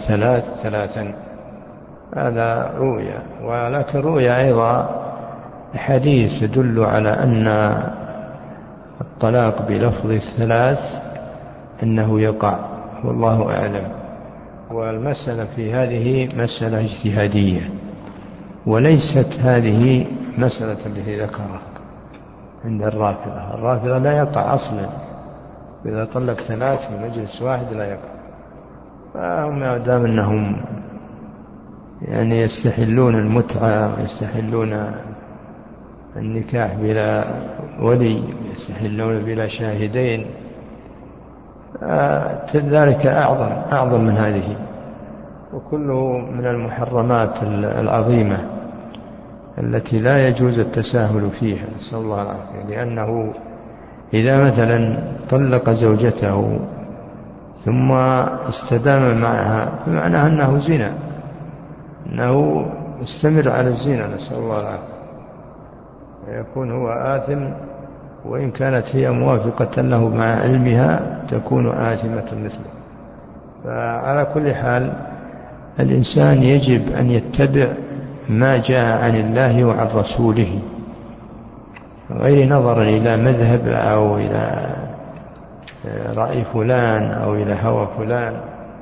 الثلاث ثلاثا. هذا رؤيا، ولكن رؤيا أيضا حديث يدل على أن الطلاق بلفظ الثلاث أنه يقع، والله أعلم. والمسألة في هذه مسألة اجتهادية، وليست هذه مسألة التي ذكرها عند الرافضة. الرافضة لا يقع أصلا، إذا طلق ثلاث في مجلس واحد لا يقع. فهم دام أنهم يعني يستحلون المتعة ويستحلون النكاح بلا ولي، يستحلون بلا شاهدين، ذلك أعظم أعظم من هذه، وكله من المحرمات العظيمة التي لا يجوز التساهل فيها، نسأل الله العافية. لأنه إذا مثلا طلق زوجته ثم استدام معها فمعناه أنه زنا، أنه مستمر على الزنا، نسأل الله العافية، ويكون هو آثم، وإن كانت هي موافقة له مع علمها تكون آثمة مثله. فعلى كل حال الإنسان يجب أن يتبع ما جاء عن الله وعن رسوله، غير نظر إلى مذهب أو إلى رأي فلان أو إلى هوى فلان.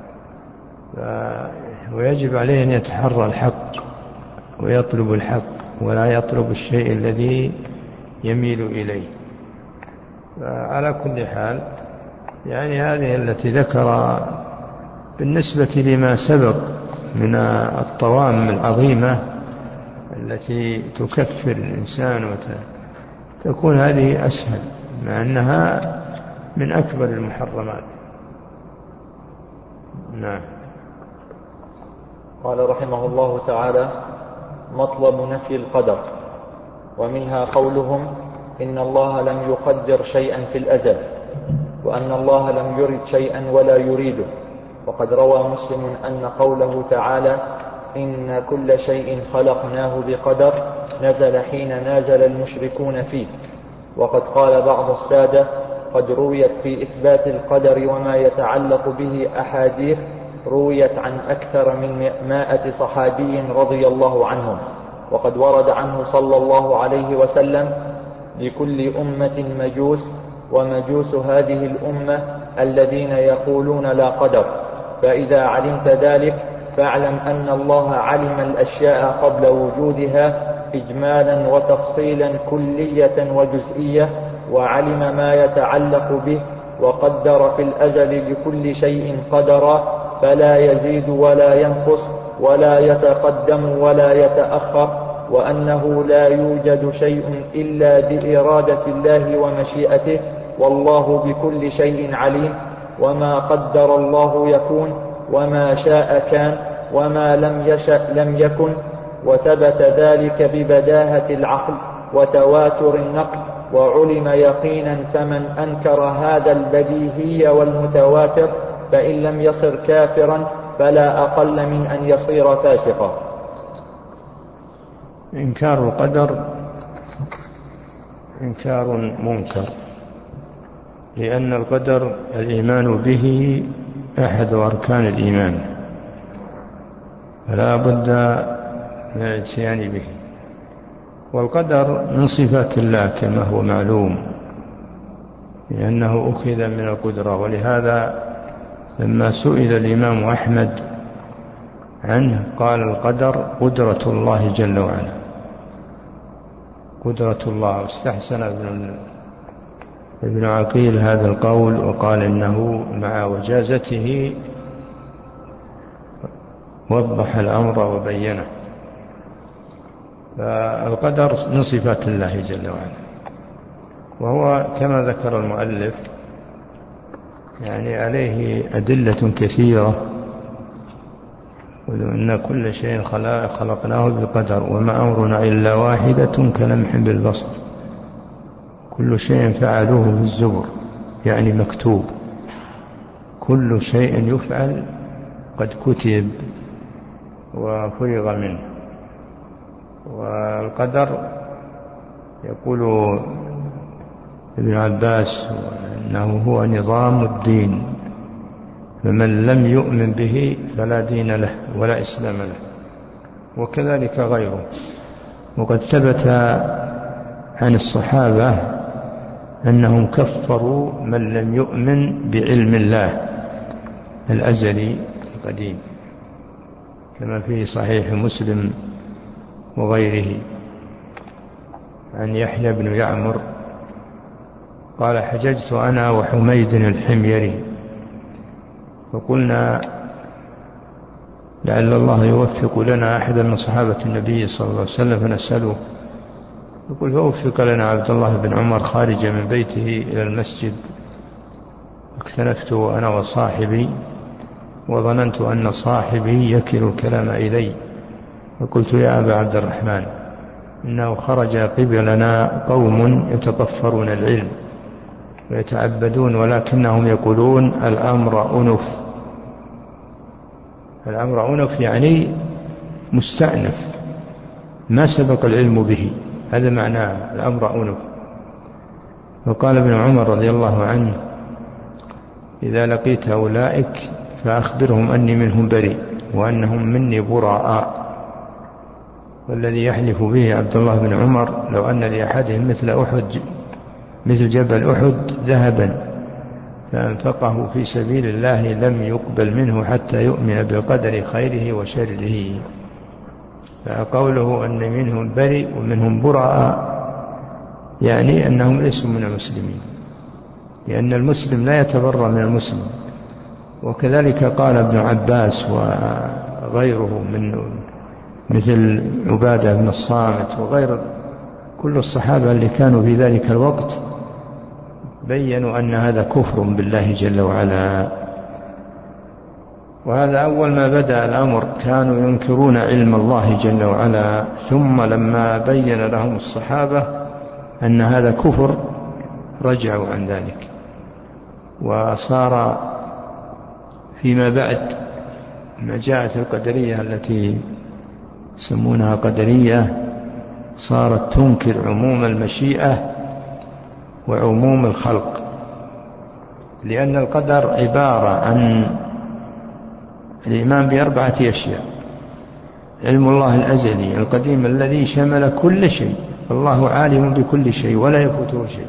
ويجب عليه أن يتحرى الحق ويطلب الحق، ولا يطلب الشيء الذي يميل إليه. على كل حال يعني هذه التي ذكر بالنسبة لما سبق من الطوام العظيمة التي تكفر الإنسان وتكون هذه أسهل، مع أنها من أكبر المحرمات. نعم. قال رحمه الله تعالى: مطلب نفي القدر. ومنها قولهم إن الله لم يقدر شيئا في الأزل، وأن الله لم يرد شيئا ولا يريده. وقد روى مسلم أن قوله تعالى إن كل شيء خلقناه بقدر نزل حين نازل المشركون فيه. وقد قال بعض السادة قد رويت في إثبات القدر وما يتعلق به أحاديث رويت عن أكثر من مائة صحابي رضي الله عنهم. وقد ورد عنه صلى الله عليه وسلم: لكل أمة مجوس، ومجوس هذه الأمة الذين يقولون لا قدر. فإذا علمت ذلك فاعلم أن الله علم الأشياء قبل وجودها إجمالا وتفصيلا، كلية وجزئية، وعلم ما يتعلق به، وقدر في الأزل لكل شيء قدرا، فلا يزيد ولا ينقص ولا يتقدم ولا يتأخر، وأنه لا يوجد شيء إلا بإرادة الله ومشيئته، والله بكل شيء عليم. وما قدر الله يكون، وما شاء كان، وما لم يشأ لم يكن. وثبت ذلك ببداهة العقل وتواتر النقل، وعلم يقينا. فمن أنكر هذا البديهي والمتواتر فإن لم يصر كافرا فلا أقل من أن يصير فاسقا. إنكار القدر إنكار منكر، لأن القدر الإيمان به أحد أركان الإيمان، فلا بد من الاتيان به. والقدر من صفات الله كما هو معلوم، لأنه أخذ من القدرة. ولهذا لما سئل الإمام أحمد عنه قال القدر قدرة الله جل وعلا، قدرة الله. واستحسن ابن ابن عقيل هذا القول وقال إنه مع وجازته وضح الأمر وبينه. فالقدر من صفات الله جل وعلا، وهو كما ذكر المؤلف يعني عليه أدلة كثيرة، وأن كل شيء خلقناه بقدر، وما أمرنا إلا واحدة كلمح بالبصر، كل شيء فعلوه في الزبر، يعني مكتوب، كل شيء يفعل قد كتب وفرغ منه. والقدر يقول ابن عباس أنه هو نظام الدين، فمن لم يؤمن به فلا دين له ولا إسلام له، وكذلك غيره. وقد ثبت عن الصحابة أنهم كفروا من لم يؤمن بعلم الله الأزلي القديم، كما في صحيح مسلم وغيره عن يحيى بن يعمر قال: حججت أنا وحميد الحميري فقلنا لعل الله يوفق لنا أحدا من صحابة النبي صلى الله عليه وسلم فنسأله، يقول: فوفق لنا عبد الله بن عمر خارج من بيته إلى المسجد، اختلفت أنا وصاحبي وظننت أن صاحبي يكل الكلام إلي، فقلت: يا أبا عبد الرحمن، إنه خرج قبلنا قوم يتطفرون العلم ويتعبدون، ولكنهم يقولون الأمر أنف. الأمر أنف يعني مستأنف، ما سبق العلم به، هذا معناه الأمر أنف. وقال ابن عمر رضي الله عنه: إذا لقيت أولئك فأخبرهم أني منهم بريء وأنهم مني براء. والذي يحلف به عبد الله بن عمر: لو أن لأحدهم مثل أحد مثل جبل أحد ذهبا فأنفقه في سبيل الله لم يقبل منه حتى يؤمن بقدر خيره وشره. فقوله أن منهم بريء ومنهم براء يعني أنهم ليسوا من المسلمين، لأن المسلم لا يتبرأ من المسلم. وكذلك قال ابن عباس وغيره من مثل عبادة بن الصامت وغير كل الصحابة اللي كانوا في ذلك الوقت بيّنوا أن هذا كفر بالله جل وعلا. وهذا أول ما بدأ الأمر كانوا ينكرون علم الله جل وعلا، ثم لما بين لهم الصحابة أن هذا كفر رجعوا عن ذلك، وصار فيما بعد ما جاءت القدرية التي يسمونها قدرية صارت تنكر عموم المشيئة وعموم الخلق، لأن القدر عبارة عن الإيمان بأربعة أشياء: علم الله الأزلي القديم الذي شمل كل شيء، الله عالم بكل شيء ولا يفوته شيء.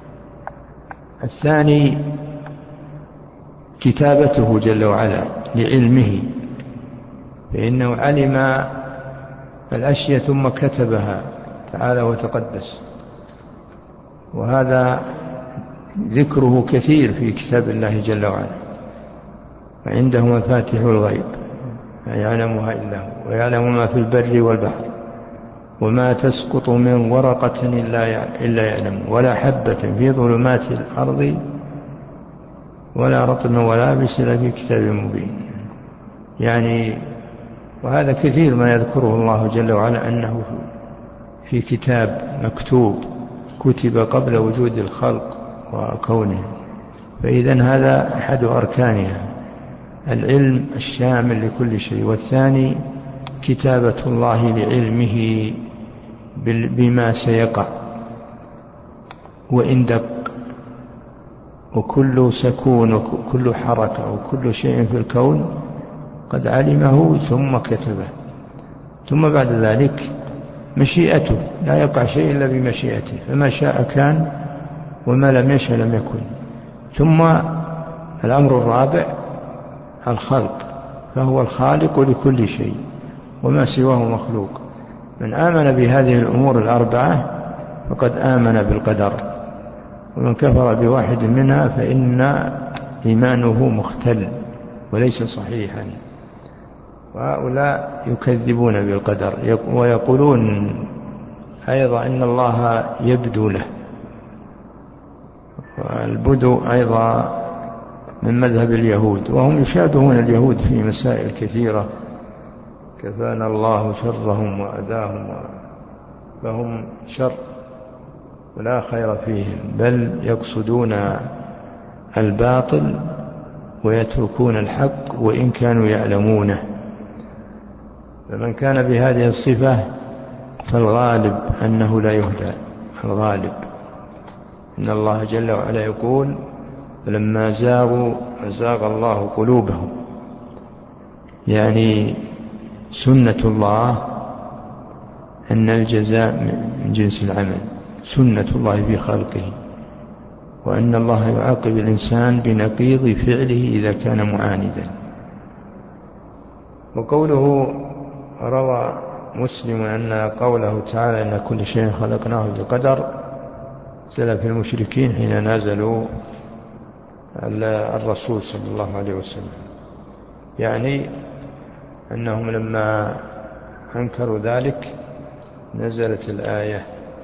الثاني كتابته جل وعلا لعلمه، فإنه علم الأشياء ثم كتبها تعالى وتقدس، وهذا ذكره كثير في كتاب الله جل وعلا. وعنده مفاتيح الغيب لا يعلمها إلا هو، ويعلم ما في البر والبحر، وما تسقط من ورقة إلا يعلم، ولا حبة في ظلمات الأرض ولا رطب ولا يابس إلا في كتاب مبين. يعني وهذا كثير ما يذكره الله جل وعلا أنه في كتاب مكتوب كتب قبل وجود الخلق وكونه. فإذن هذا أحد أركانها، العلم الشامل لكل شيء. والثاني كتابة الله لعلمه بما سيقع وإن دق، وكل سكون وكل حركة وكل شيء في الكون قد علمه ثم كتبه. ثم بعد ذلك مشيئته، لا يقع شيء إلا بمشيئته، فما شاء كان وما لم يشاء لم يكن. ثم الأمر الرابع الخلق، فهو الخالق لكل شيء وما سواه مخلوق. من آمن بهذه الأمور الأربعة فقد آمن بالقدر، ومن كفر بواحد منها فإن إيمانه مختل وليس صحيحا. وهؤلاء يكذبون بالقدر ويقولون أيضا إن الله يبدو له، والبدو أيضا من مذهب اليهود، وهم يشابهون اليهود في مسائل كثيرة، كفانا الله شرهم وأذاهم، فهم شر ولا خير فيهم، بل يقصدون الباطل ويتركون الحق وإن كانوا يعلمونه. فمن كان بهذه الصفة فالغالب أنه لا يهدى، الغالب إن الله جل وعلا يقول: فلما زاغوا أزاغ الله قلوبهم. يعني سنة الله أن الجزاء من جنس العمل، سنة الله في خلقه، وأن الله يعاقب الإنسان بنقيض فعله إذا كان معاندا. وقوله روى مسلم أن قوله تعالى إن كل شيء خلقناه بقدر سلف المشركين حين نازلوا الرسول صلى الله عليه وسلم، يعني أنهم لما أنكروا ذلك نزلت الآية،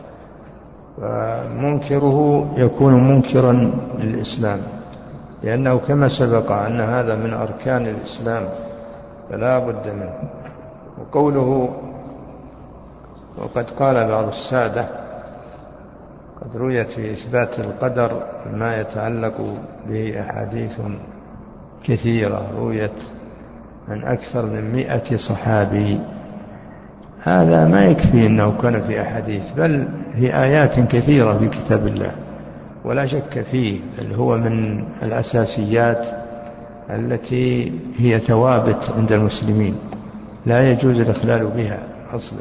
ومنكره يكون منكرا للإسلام، لأنه كما سبق أن هذا من أركان الإسلام فلا بد منه. وقوله وقد قال بعض السادة قد رويت في إثبات القدر ما يتعلق به أحاديث كثيرة، رويت عن أكثر من مئة صحابي. هذا ما يكفي أنه كان في أحاديث، بل في آيات كثيرة في كتاب الله ولا شك فيه، بل هو من الأساسيات التي هي ثوابت عند المسلمين لا يجوز الإخلال بها أصلا.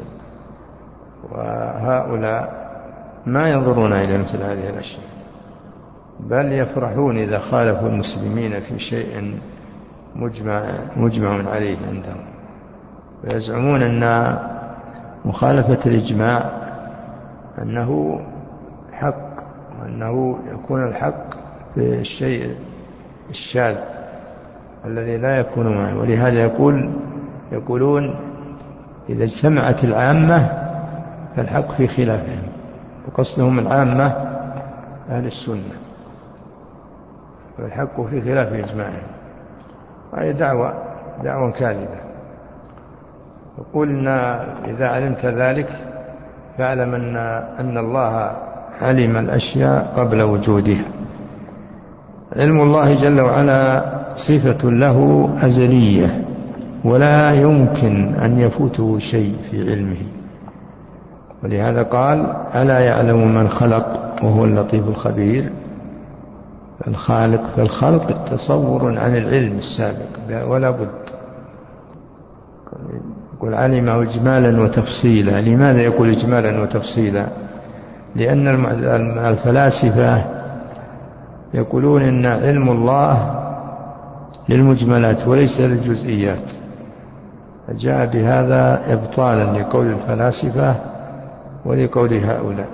وهؤلاء ما ينظرون إلى مثل هذه الأشياء، بل يفرحون إذا خالفوا المسلمين في شيء مجمع, مجمع عليه عندهم، ويزعمون أن مخالفة الإجماع أنه حق، وأنه يكون الحق في الشيء الشاذ الذي لا يكون معه. ولهذا يقول يقولون إذا اجتمعت العامة فالحق في خلافهم، وقصدهم العامة أهل السنة، والحق في خلاف إجماعهم. وهي دعوة دعوة كاذبة. يقول إن إذا علمت ذلك فاعلم أن أن الله علم الأشياء قبل وجودها. علم الله جل وعلا صفة له أزلية، ولا يمكن أن يفوته شيء في علمه. ولهذا قال ألا يعلم من خلق وهو اللطيف الخبير. الخالق فالخلق تصور عن العلم السابق ولا بد. يقول علمه إجمالا وتفصيلا. لماذا يقول إجمالا وتفصيلا؟ لأن الفلاسفة يقولون إن علم الله للمجملات وليس للجزئيات، فجاء بهذا إبطالا لقول الفلاسفة ولقول هؤلاء.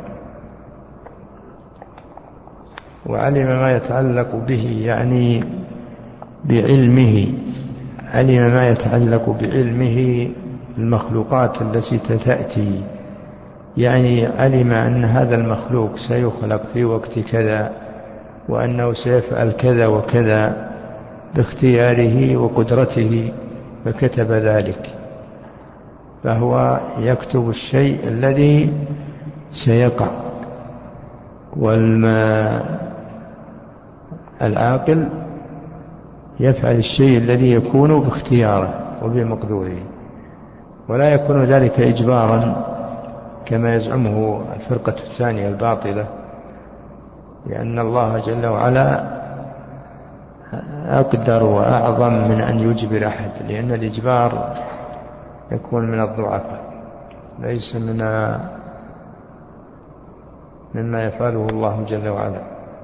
وعلم ما يتعلق به يعني بعلمه، علم ما يتعلق بعلمه المخلوقات التي تأتي، يعني علم أن هذا المخلوق سيخلق في وقت كذا، وأنه سيفعل كذا وكذا باختياره وقدرته، فكتب ذلك. فهو يكتب الشيء الذي سيقع، والعاقل يفعل الشيء الذي يكون باختياره وبمقدوره، ولا يكون ذلك إجبارا كما يزعمه الفرقة الثانية الباطلة، لأن الله جل وعلا أقدر وأعظم من أن يجبر أحد، لأن الإجبار يكون من الضعفاء ليس من مما يفعله الله جل وعلا.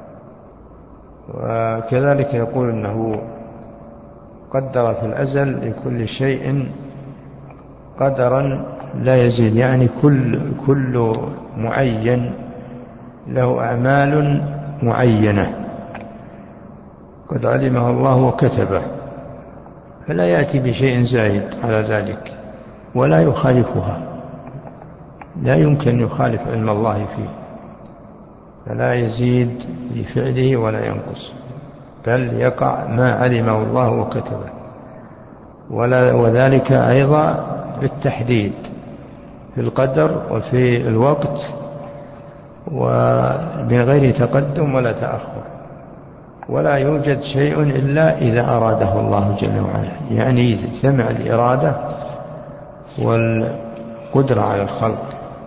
وكذلك يقول أنه قدر في الأزل لكل شيء قدرا لا يزيد، يعني كل كل معين له أعمال معينة قد علمه الله وكتبه، فلا يأتي بشيء زايد على ذلك ولا يخالفها، لا يمكن يخالف علم الله فيه، فلا يزيد في فعله ولا ينقص، بل يقع ما علمه الله وكتبه. ولا وذلك أيضا بالتحديد في القدر وفي الوقت، ومن غير تقدم ولا تأخر. ولا يوجد شيء إلا إذا أراده الله جل وعلا، يعني إذا اجتمع الإرادة والقدرة على الخلق،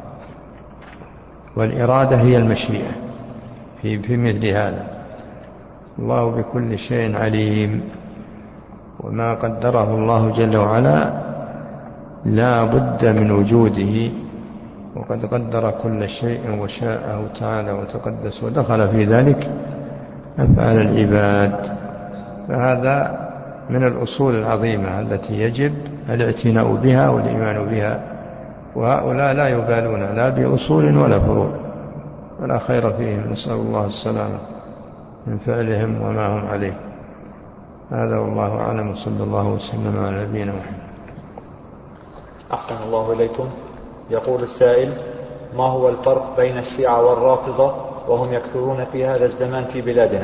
والإرادة هي المشيئة في في مثل هذا. الله بكل شيء عليم، وما قدره الله جل وعلا لا بد من وجوده وقد قدر كل شيء وشاءه تعالى وتقدس ودخل في ذلك أفعال العباد. فهذا من الأصول العظيمة التي يجب الاعتناء بها والإيمان بها، وهؤلاء لا يبالون لا بأصول ولا فروع ولا خير فيهم، نسأل الله السلامة من فعلهم وما هم عليه. هذا والله أعلم، صلى الله وسلم على نبينا محمد. أحسن الله إليكم. يقول السائل: ما هو الفرق بين الشيعة والرافضة وهم يكثرون في هذا الزمان في بلادنا؟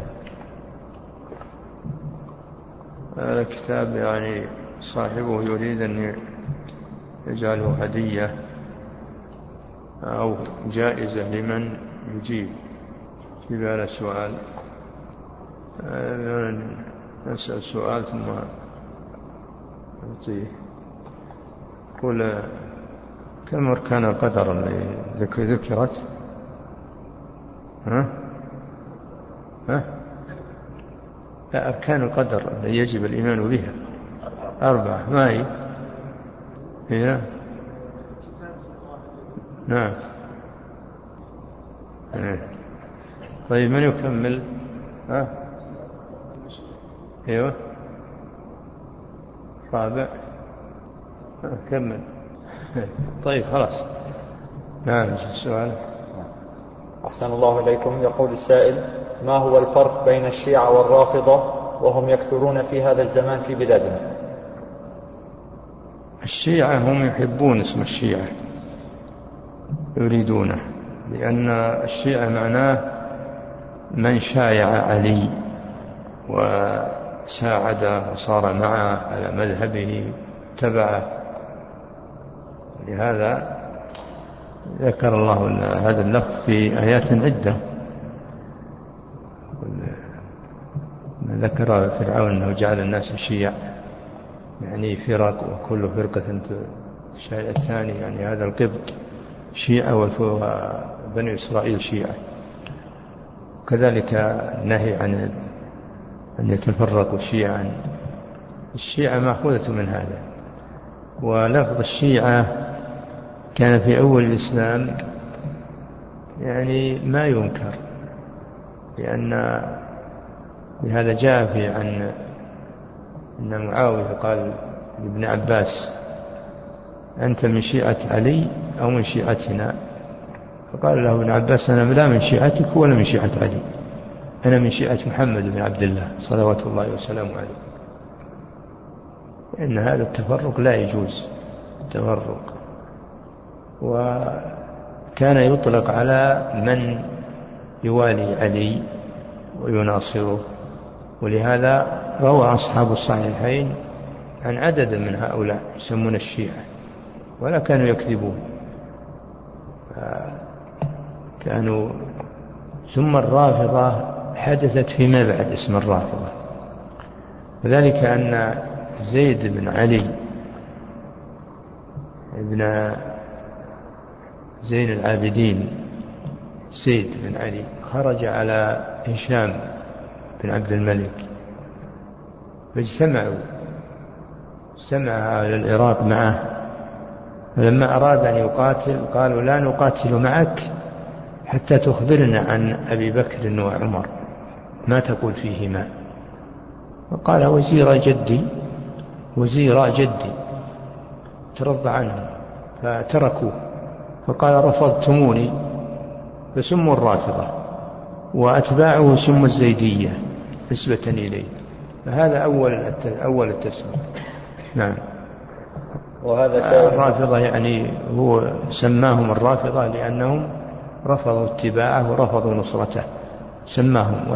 هذا الكتاب يعني صاحبه يريد أن يجعله هدية أو جائزة لمن يجيب في هذا السؤال. نسأل سؤال ثم نعطيه. قل كم أركان القدر اللي ذكرت؟ ها؟ ها؟ لا، أركان القدر اللي يجب الإيمان بها أربعة. ما هي؟ هي؟ نعم. طيب من يكمل؟ ها؟ ايوه رابع. كمل. طيب خلاص. نعم السؤال. أحسن الله إليكم. يقول السائل: ما هو الفرق بين الشيعة والرافضة وهم يكثرون في هذا الزمان في بلادنا؟ الشيعة هم يحبون اسم الشيعة، يريدونه، لأن الشيعة معناه من شايع علي وساعد وصار معه على مذهبه تبعه. لهذا ذكر الله هذا اللفظ في آيات عدة. ذكر فرعون أنه جعل الناس شيع، يعني فرق، وكل فرقة شيء الثاني، يعني هذا القبط شيعة وبني إسرائيل شيعة. كذلك النهي عن أن يتفرقوا شيعا. الشيعة مأخوذة من هذا. ولفظ الشيعة كان في أول الإسلام يعني ما ينكر، لأن لهذا جاء في عن أن معاوية قال لابن عباس: أنت من شيعة علي أو من شيعتنا؟ فقال له ابن عباس: أنا لا من شيعتك ولا من شيعة علي، أنا من شيعة محمد بن عبد الله صلوات الله وسلامه عليه. إن هذا التفرق لا يجوز التفرق. وكان يطلق على من يوالي علي ويناصره. ولهذا روى أصحاب الصحيحين عن عدد من هؤلاء يسمون الشيعة، ولا كانوا يكذبون، كانوا. ثم الرافضة حدثت فيما بعد اسم الرافضة، وذلك أن زيد بن علي ابن زين العابدين زيد بن علي خرج على هشام بن عبد الملك، فاجتمعوا اجتمع على العراق معه. فلما أراد أن يقاتل قالوا: لا نقاتل معك حتى تخبرنا عن أبي بكر وعمر، ما تقول فيهما. فقال: وزير جدي وزير جدي، ترضى عنهم، فتركوه. فقال: رفضتموني فسموا الرافضة، وأتباعه سموا الزيدية نسبة إليه. فهذا أول أول التسمية. نعم. وهذا الرافضة يعني هو سماهم الرافضة لأنهم رفضوا اتباعه ورفضوا نصرته، سماهم.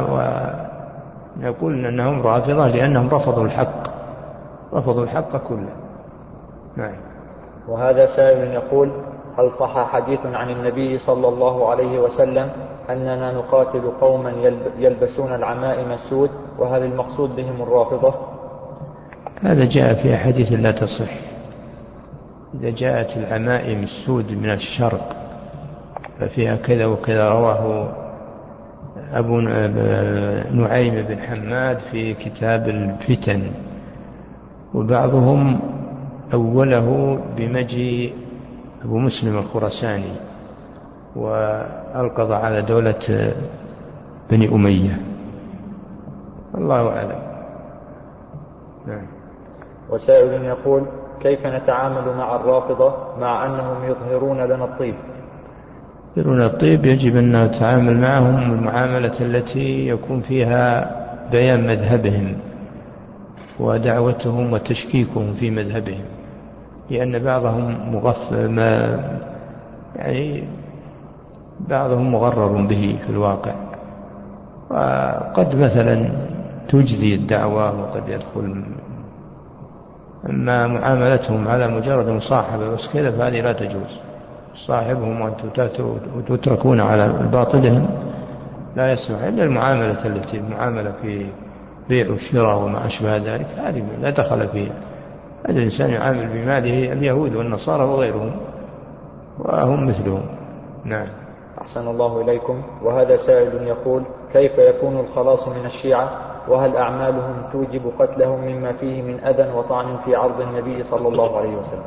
ونقول أنهم رافضة لأنهم رفضوا الحق، رفضوا الحق كله. نعم. وهذا سائل يقول: هل صح حديث عن النبي صلى الله عليه وسلم أننا نقاتل قوما يلبسون العمائم السود، وهل المقصود بهم الرافضة؟ هذا جاء في أحاديث لا تصح. إذا جاءت العمائم السود من الشرق ففيها كذا وكذا. رواه أبو نعيم بن حماد في كتاب الفتن، وبعضهم أوله بمجيء أبو مسلم الخراساني، وألقض على دولة بني أمية. الله أعلم. نعم. وسائل يقول: كيف نتعامل مع الرافضة مع أنهم يظهرون لنا الطيب؟ يظهرون الطيب يجب أن نتعامل معهم المعاملة التي يكون فيها بيان مذهبهم ودعوتهم وتشكيكهم في مذهبهم، لأن بعضهم مغفل ما يعني بعضهم مغرر به في الواقع، وقد مثلا تجدي الدعوة وقد يدخل. أما معاملتهم على مجرد مصاحبة بس كذا فهذه لا تجوز. صاحبهم وتتركون على باطلهم لا يصلح إلا المعاملة التي المعاملة في بيع والشراء وما أشبه ذلك، هذه لا دخل فيها. هذا الإنسان يعامل بماله اليهود والنصارى وغيرهم وهم مثلهم. نعم. أحسن الله إليكم. وهذا سائل يقول: كيف يكون الخلاص من الشيعة، وهل أعمالهم توجب قتلهم مما فيه من أذى وطعن في عرض النبي صلى الله عليه وسلم؟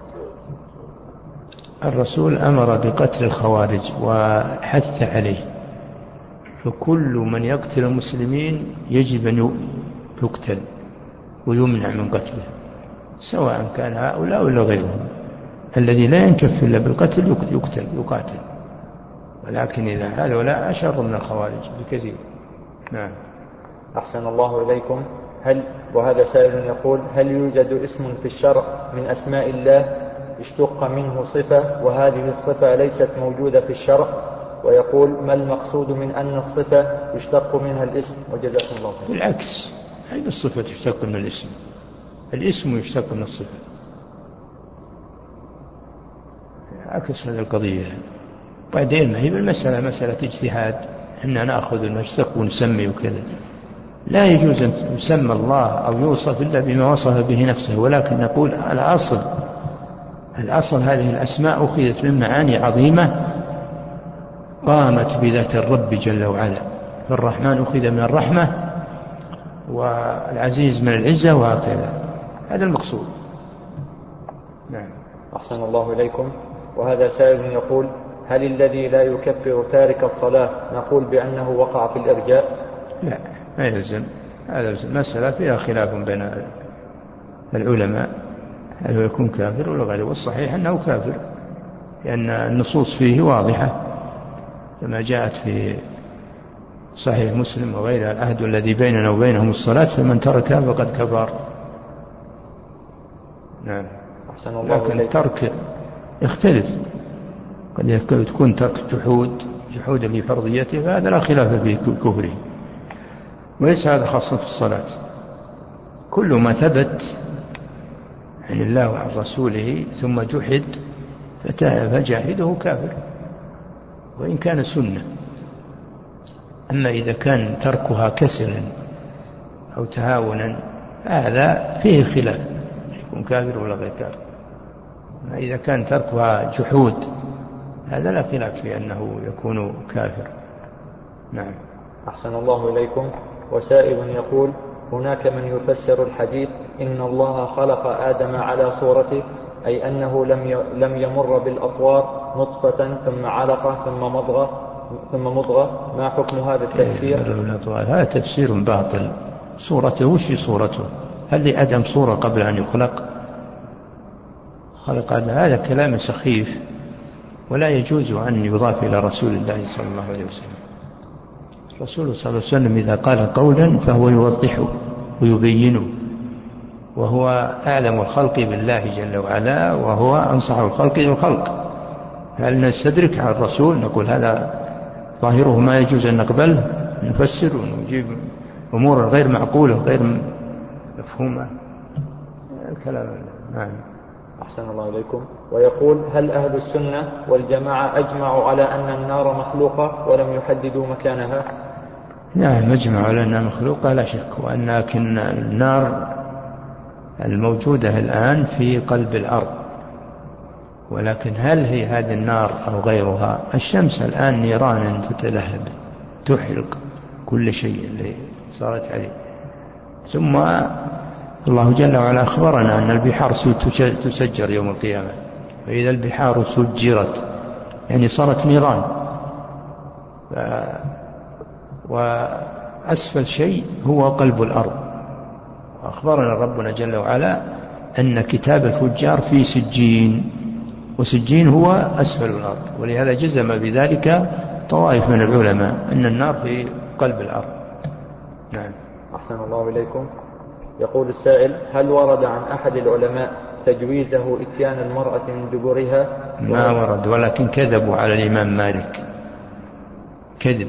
الرسول أمر بقتل الخوارج وحث عليه، فكل من يقتل المسلمين يجب أن يقتل ويمنع من قتله، سواء كان هؤلاء ولا غيرهم. الذي لا ينكف إلا بالقتل يقتل يقاتل، ولكن إذا هؤلاء أشر من الخوارج بكثير. نعم. أحسن الله إليكم. هل وهذا سائل يقول: هل يوجد اسم في الشرع من أسماء الله اشتق منه صفة وهذه الصفة ليست موجودة في الشرع؟ ويقول: ما المقصود من أن الصفة يشتق منها الاسم؟ وجزاكم الله خير. بالعكس، هذه الصفة تشتق من الاسم، الاسم يشتق من الصفة، عكس هذه القضية. بعدين ما هي بالمسألة مسألة اجتهاد، إحنا نأخذ المشتق ونسمي وكذا. لا يجوز أن يسمى الله أو يوصف إلا بما وصف به نفسه، ولكن نقول الأصل الأصل هذه الأسماء أخذت من معاني عظيمة قامت بذات الرب جل وعلا. فالرحمن أخذ من الرحمة، والعزيز من العزة، وهكذا. هذا المقصود. نعم. أحسن الله إليكم. وهذا سائل يقول: هل الذي لا يكفر تارك الصلاة نقول بأنه وقع في الإرجاء؟ لا، ما يلزم. هذا المسألة فيها خلاف بين العلماء، هل هو يكون كافر ولا غيره؟ والصحيح أنه كافر، لأن النصوص فيه واضحة كما جاءت في صحيح مسلم وغيرها: العهد الذي بيننا وبينهم الصلاة فمن تركها فقد كفر. نعم. أحسن الله لكن إليك. الترك يختلف، قد تكون ترك جحود جحود لفرضيته، فهذا لا خلاف في كفره، وليس هذا خاصا في الصلاة. كل ما ثبت عن الله وعن رسوله ثم جحد فجاحده كافر وإن كان سنة. أما إذا كان تركها كسلا أو تهاونا هذا فيه خلاف، يكون كافر ولا غير كافر. أما إذا كان تركها جحود هذا لا خلاف في أنه يكون كافر. نعم. أحسن الله إليكم. وسائل يقول: هناك من يفسر الحديث إن الله خلق آدم على صورته، أي أنه لم لم يمر بالأطوار نطفة ثم علقة ثم مضغة ثم مضغة. ما حكم هذا التفسير؟ هذا تفسير باطل. صورته وش صورته؟ هل لآدم صورة قبل أن يخلق؟ خلق آدم، هذا كلام سخيف ولا يجوز أن يضاف إلى رسول الله صلى الله عليه وسلم. الرسول صلى الله عليه وسلم إذا قال قولا فهو يوضحه ويبينه، وهو أعلم الخلق بالله جل وعلا، وهو أنصح الخلق للخلق. هل نستدرك على الرسول نقول هذا ظاهره ما يجوز أن نقبله، نفسر ونجيب أمور غير معقولة غير مفهومة؟ الكلام. نعم. أحسن الله إليكم. ويقول: هل أهل السنة والجماعة أجمعوا على أن النار مخلوقة ولم يحددوا مكانها؟ نعم، أجمعوا على أنها مخلوقة لا شك، وأن لكن النار الموجودة الآن في قلب الأرض، ولكن هل هي هذه النار أو غيرها؟ الشمس الآن نيران تتلهب تحرق كل شيء اللي صارت عليه. ثم الله جل وعلا أخبرنا أن البحار تسجر يوم القيامة، فإذا البحار سجرت يعني صارت نيران. ف... وأسفل شيء هو قلب الأرض. أخبرنا ربنا جل وعلا أن كتاب الفجار في سجين، وسجين هو أسفل الأرض، ولهذا جزم بذلك طوائف من العلماء أن النار في قلب الأرض. نعم. أحسن الله إليكم. يقول السائل: هل ورد عن أحد العلماء تجويزه إتيان المرأة من دبرها؟ ما ورد، ولكن كذبوا على الإمام مالك كذب.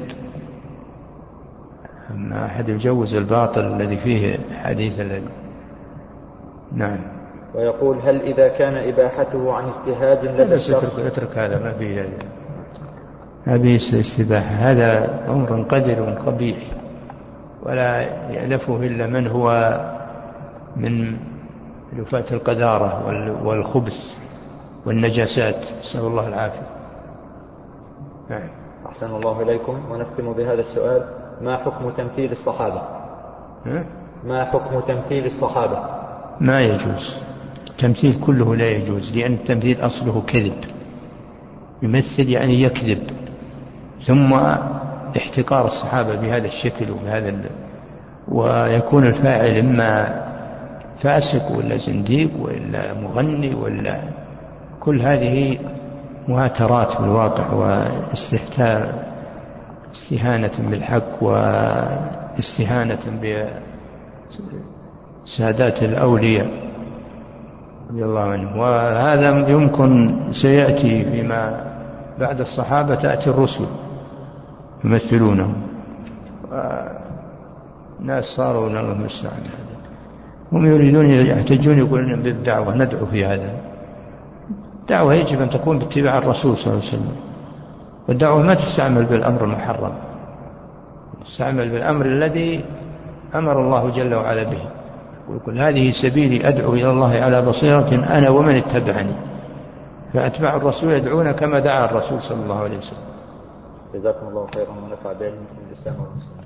أما أحد يجوز الباطل الذي فيه حديث الذي. نعم. ويقول: هل إذا كان إباحته عن استهاج لدى الشخص؟ اترك هذا، ما فيه هذا، ما فيه استباحة، هذا أمر قدر قبيح ولا يألفه إلا من هو من لفاة القذارة والخبث والنجاسات، نسأل الله العافية. نعم. أحسن الله إليكم. ونختم بهذا السؤال: ما حكم تمثيل الصحابة؟ ما حكم تمثيل الصحابة؟ ما يجوز، التمثيل كله لا يجوز، لأن التمثيل أصله كذب. يمثل يعني يكذب، ثم احتقار الصحابة بهذا الشكل وبهذا ال... ويكون الفاعل إما فاسق ولا زنديق ولا مغني ولا، كل هذه مهاترات بالواقع واستهتار، استهانة بالحق واستهانة بسادات الأولياء رضي الله عنهم. وهذا يمكن سيأتي فيما بعد الصحابة، تأتي الرسل يمثلونهم، ناس صاروا الله المستعان، هم يريدون يحتجون يقولون بالدعوة، ندعو في هذا. الدعوة يجب أن تكون باتباع الرسول صلى الله عليه وسلم، والدعوة ما تستعمل بالأمر المحرم، تستعمل بالأمر الذي أمر الله جل وعلا به، ويقول: هذه سبيلي أدعو إلى الله على بصيرة أنا ومن اتبعني. فأتباع الرسول يدعون كما دعا الرسول صلى الله عليه وسلم. جزاكم الله خيرا ونفع بعلمكم الإسلام والمسلمين.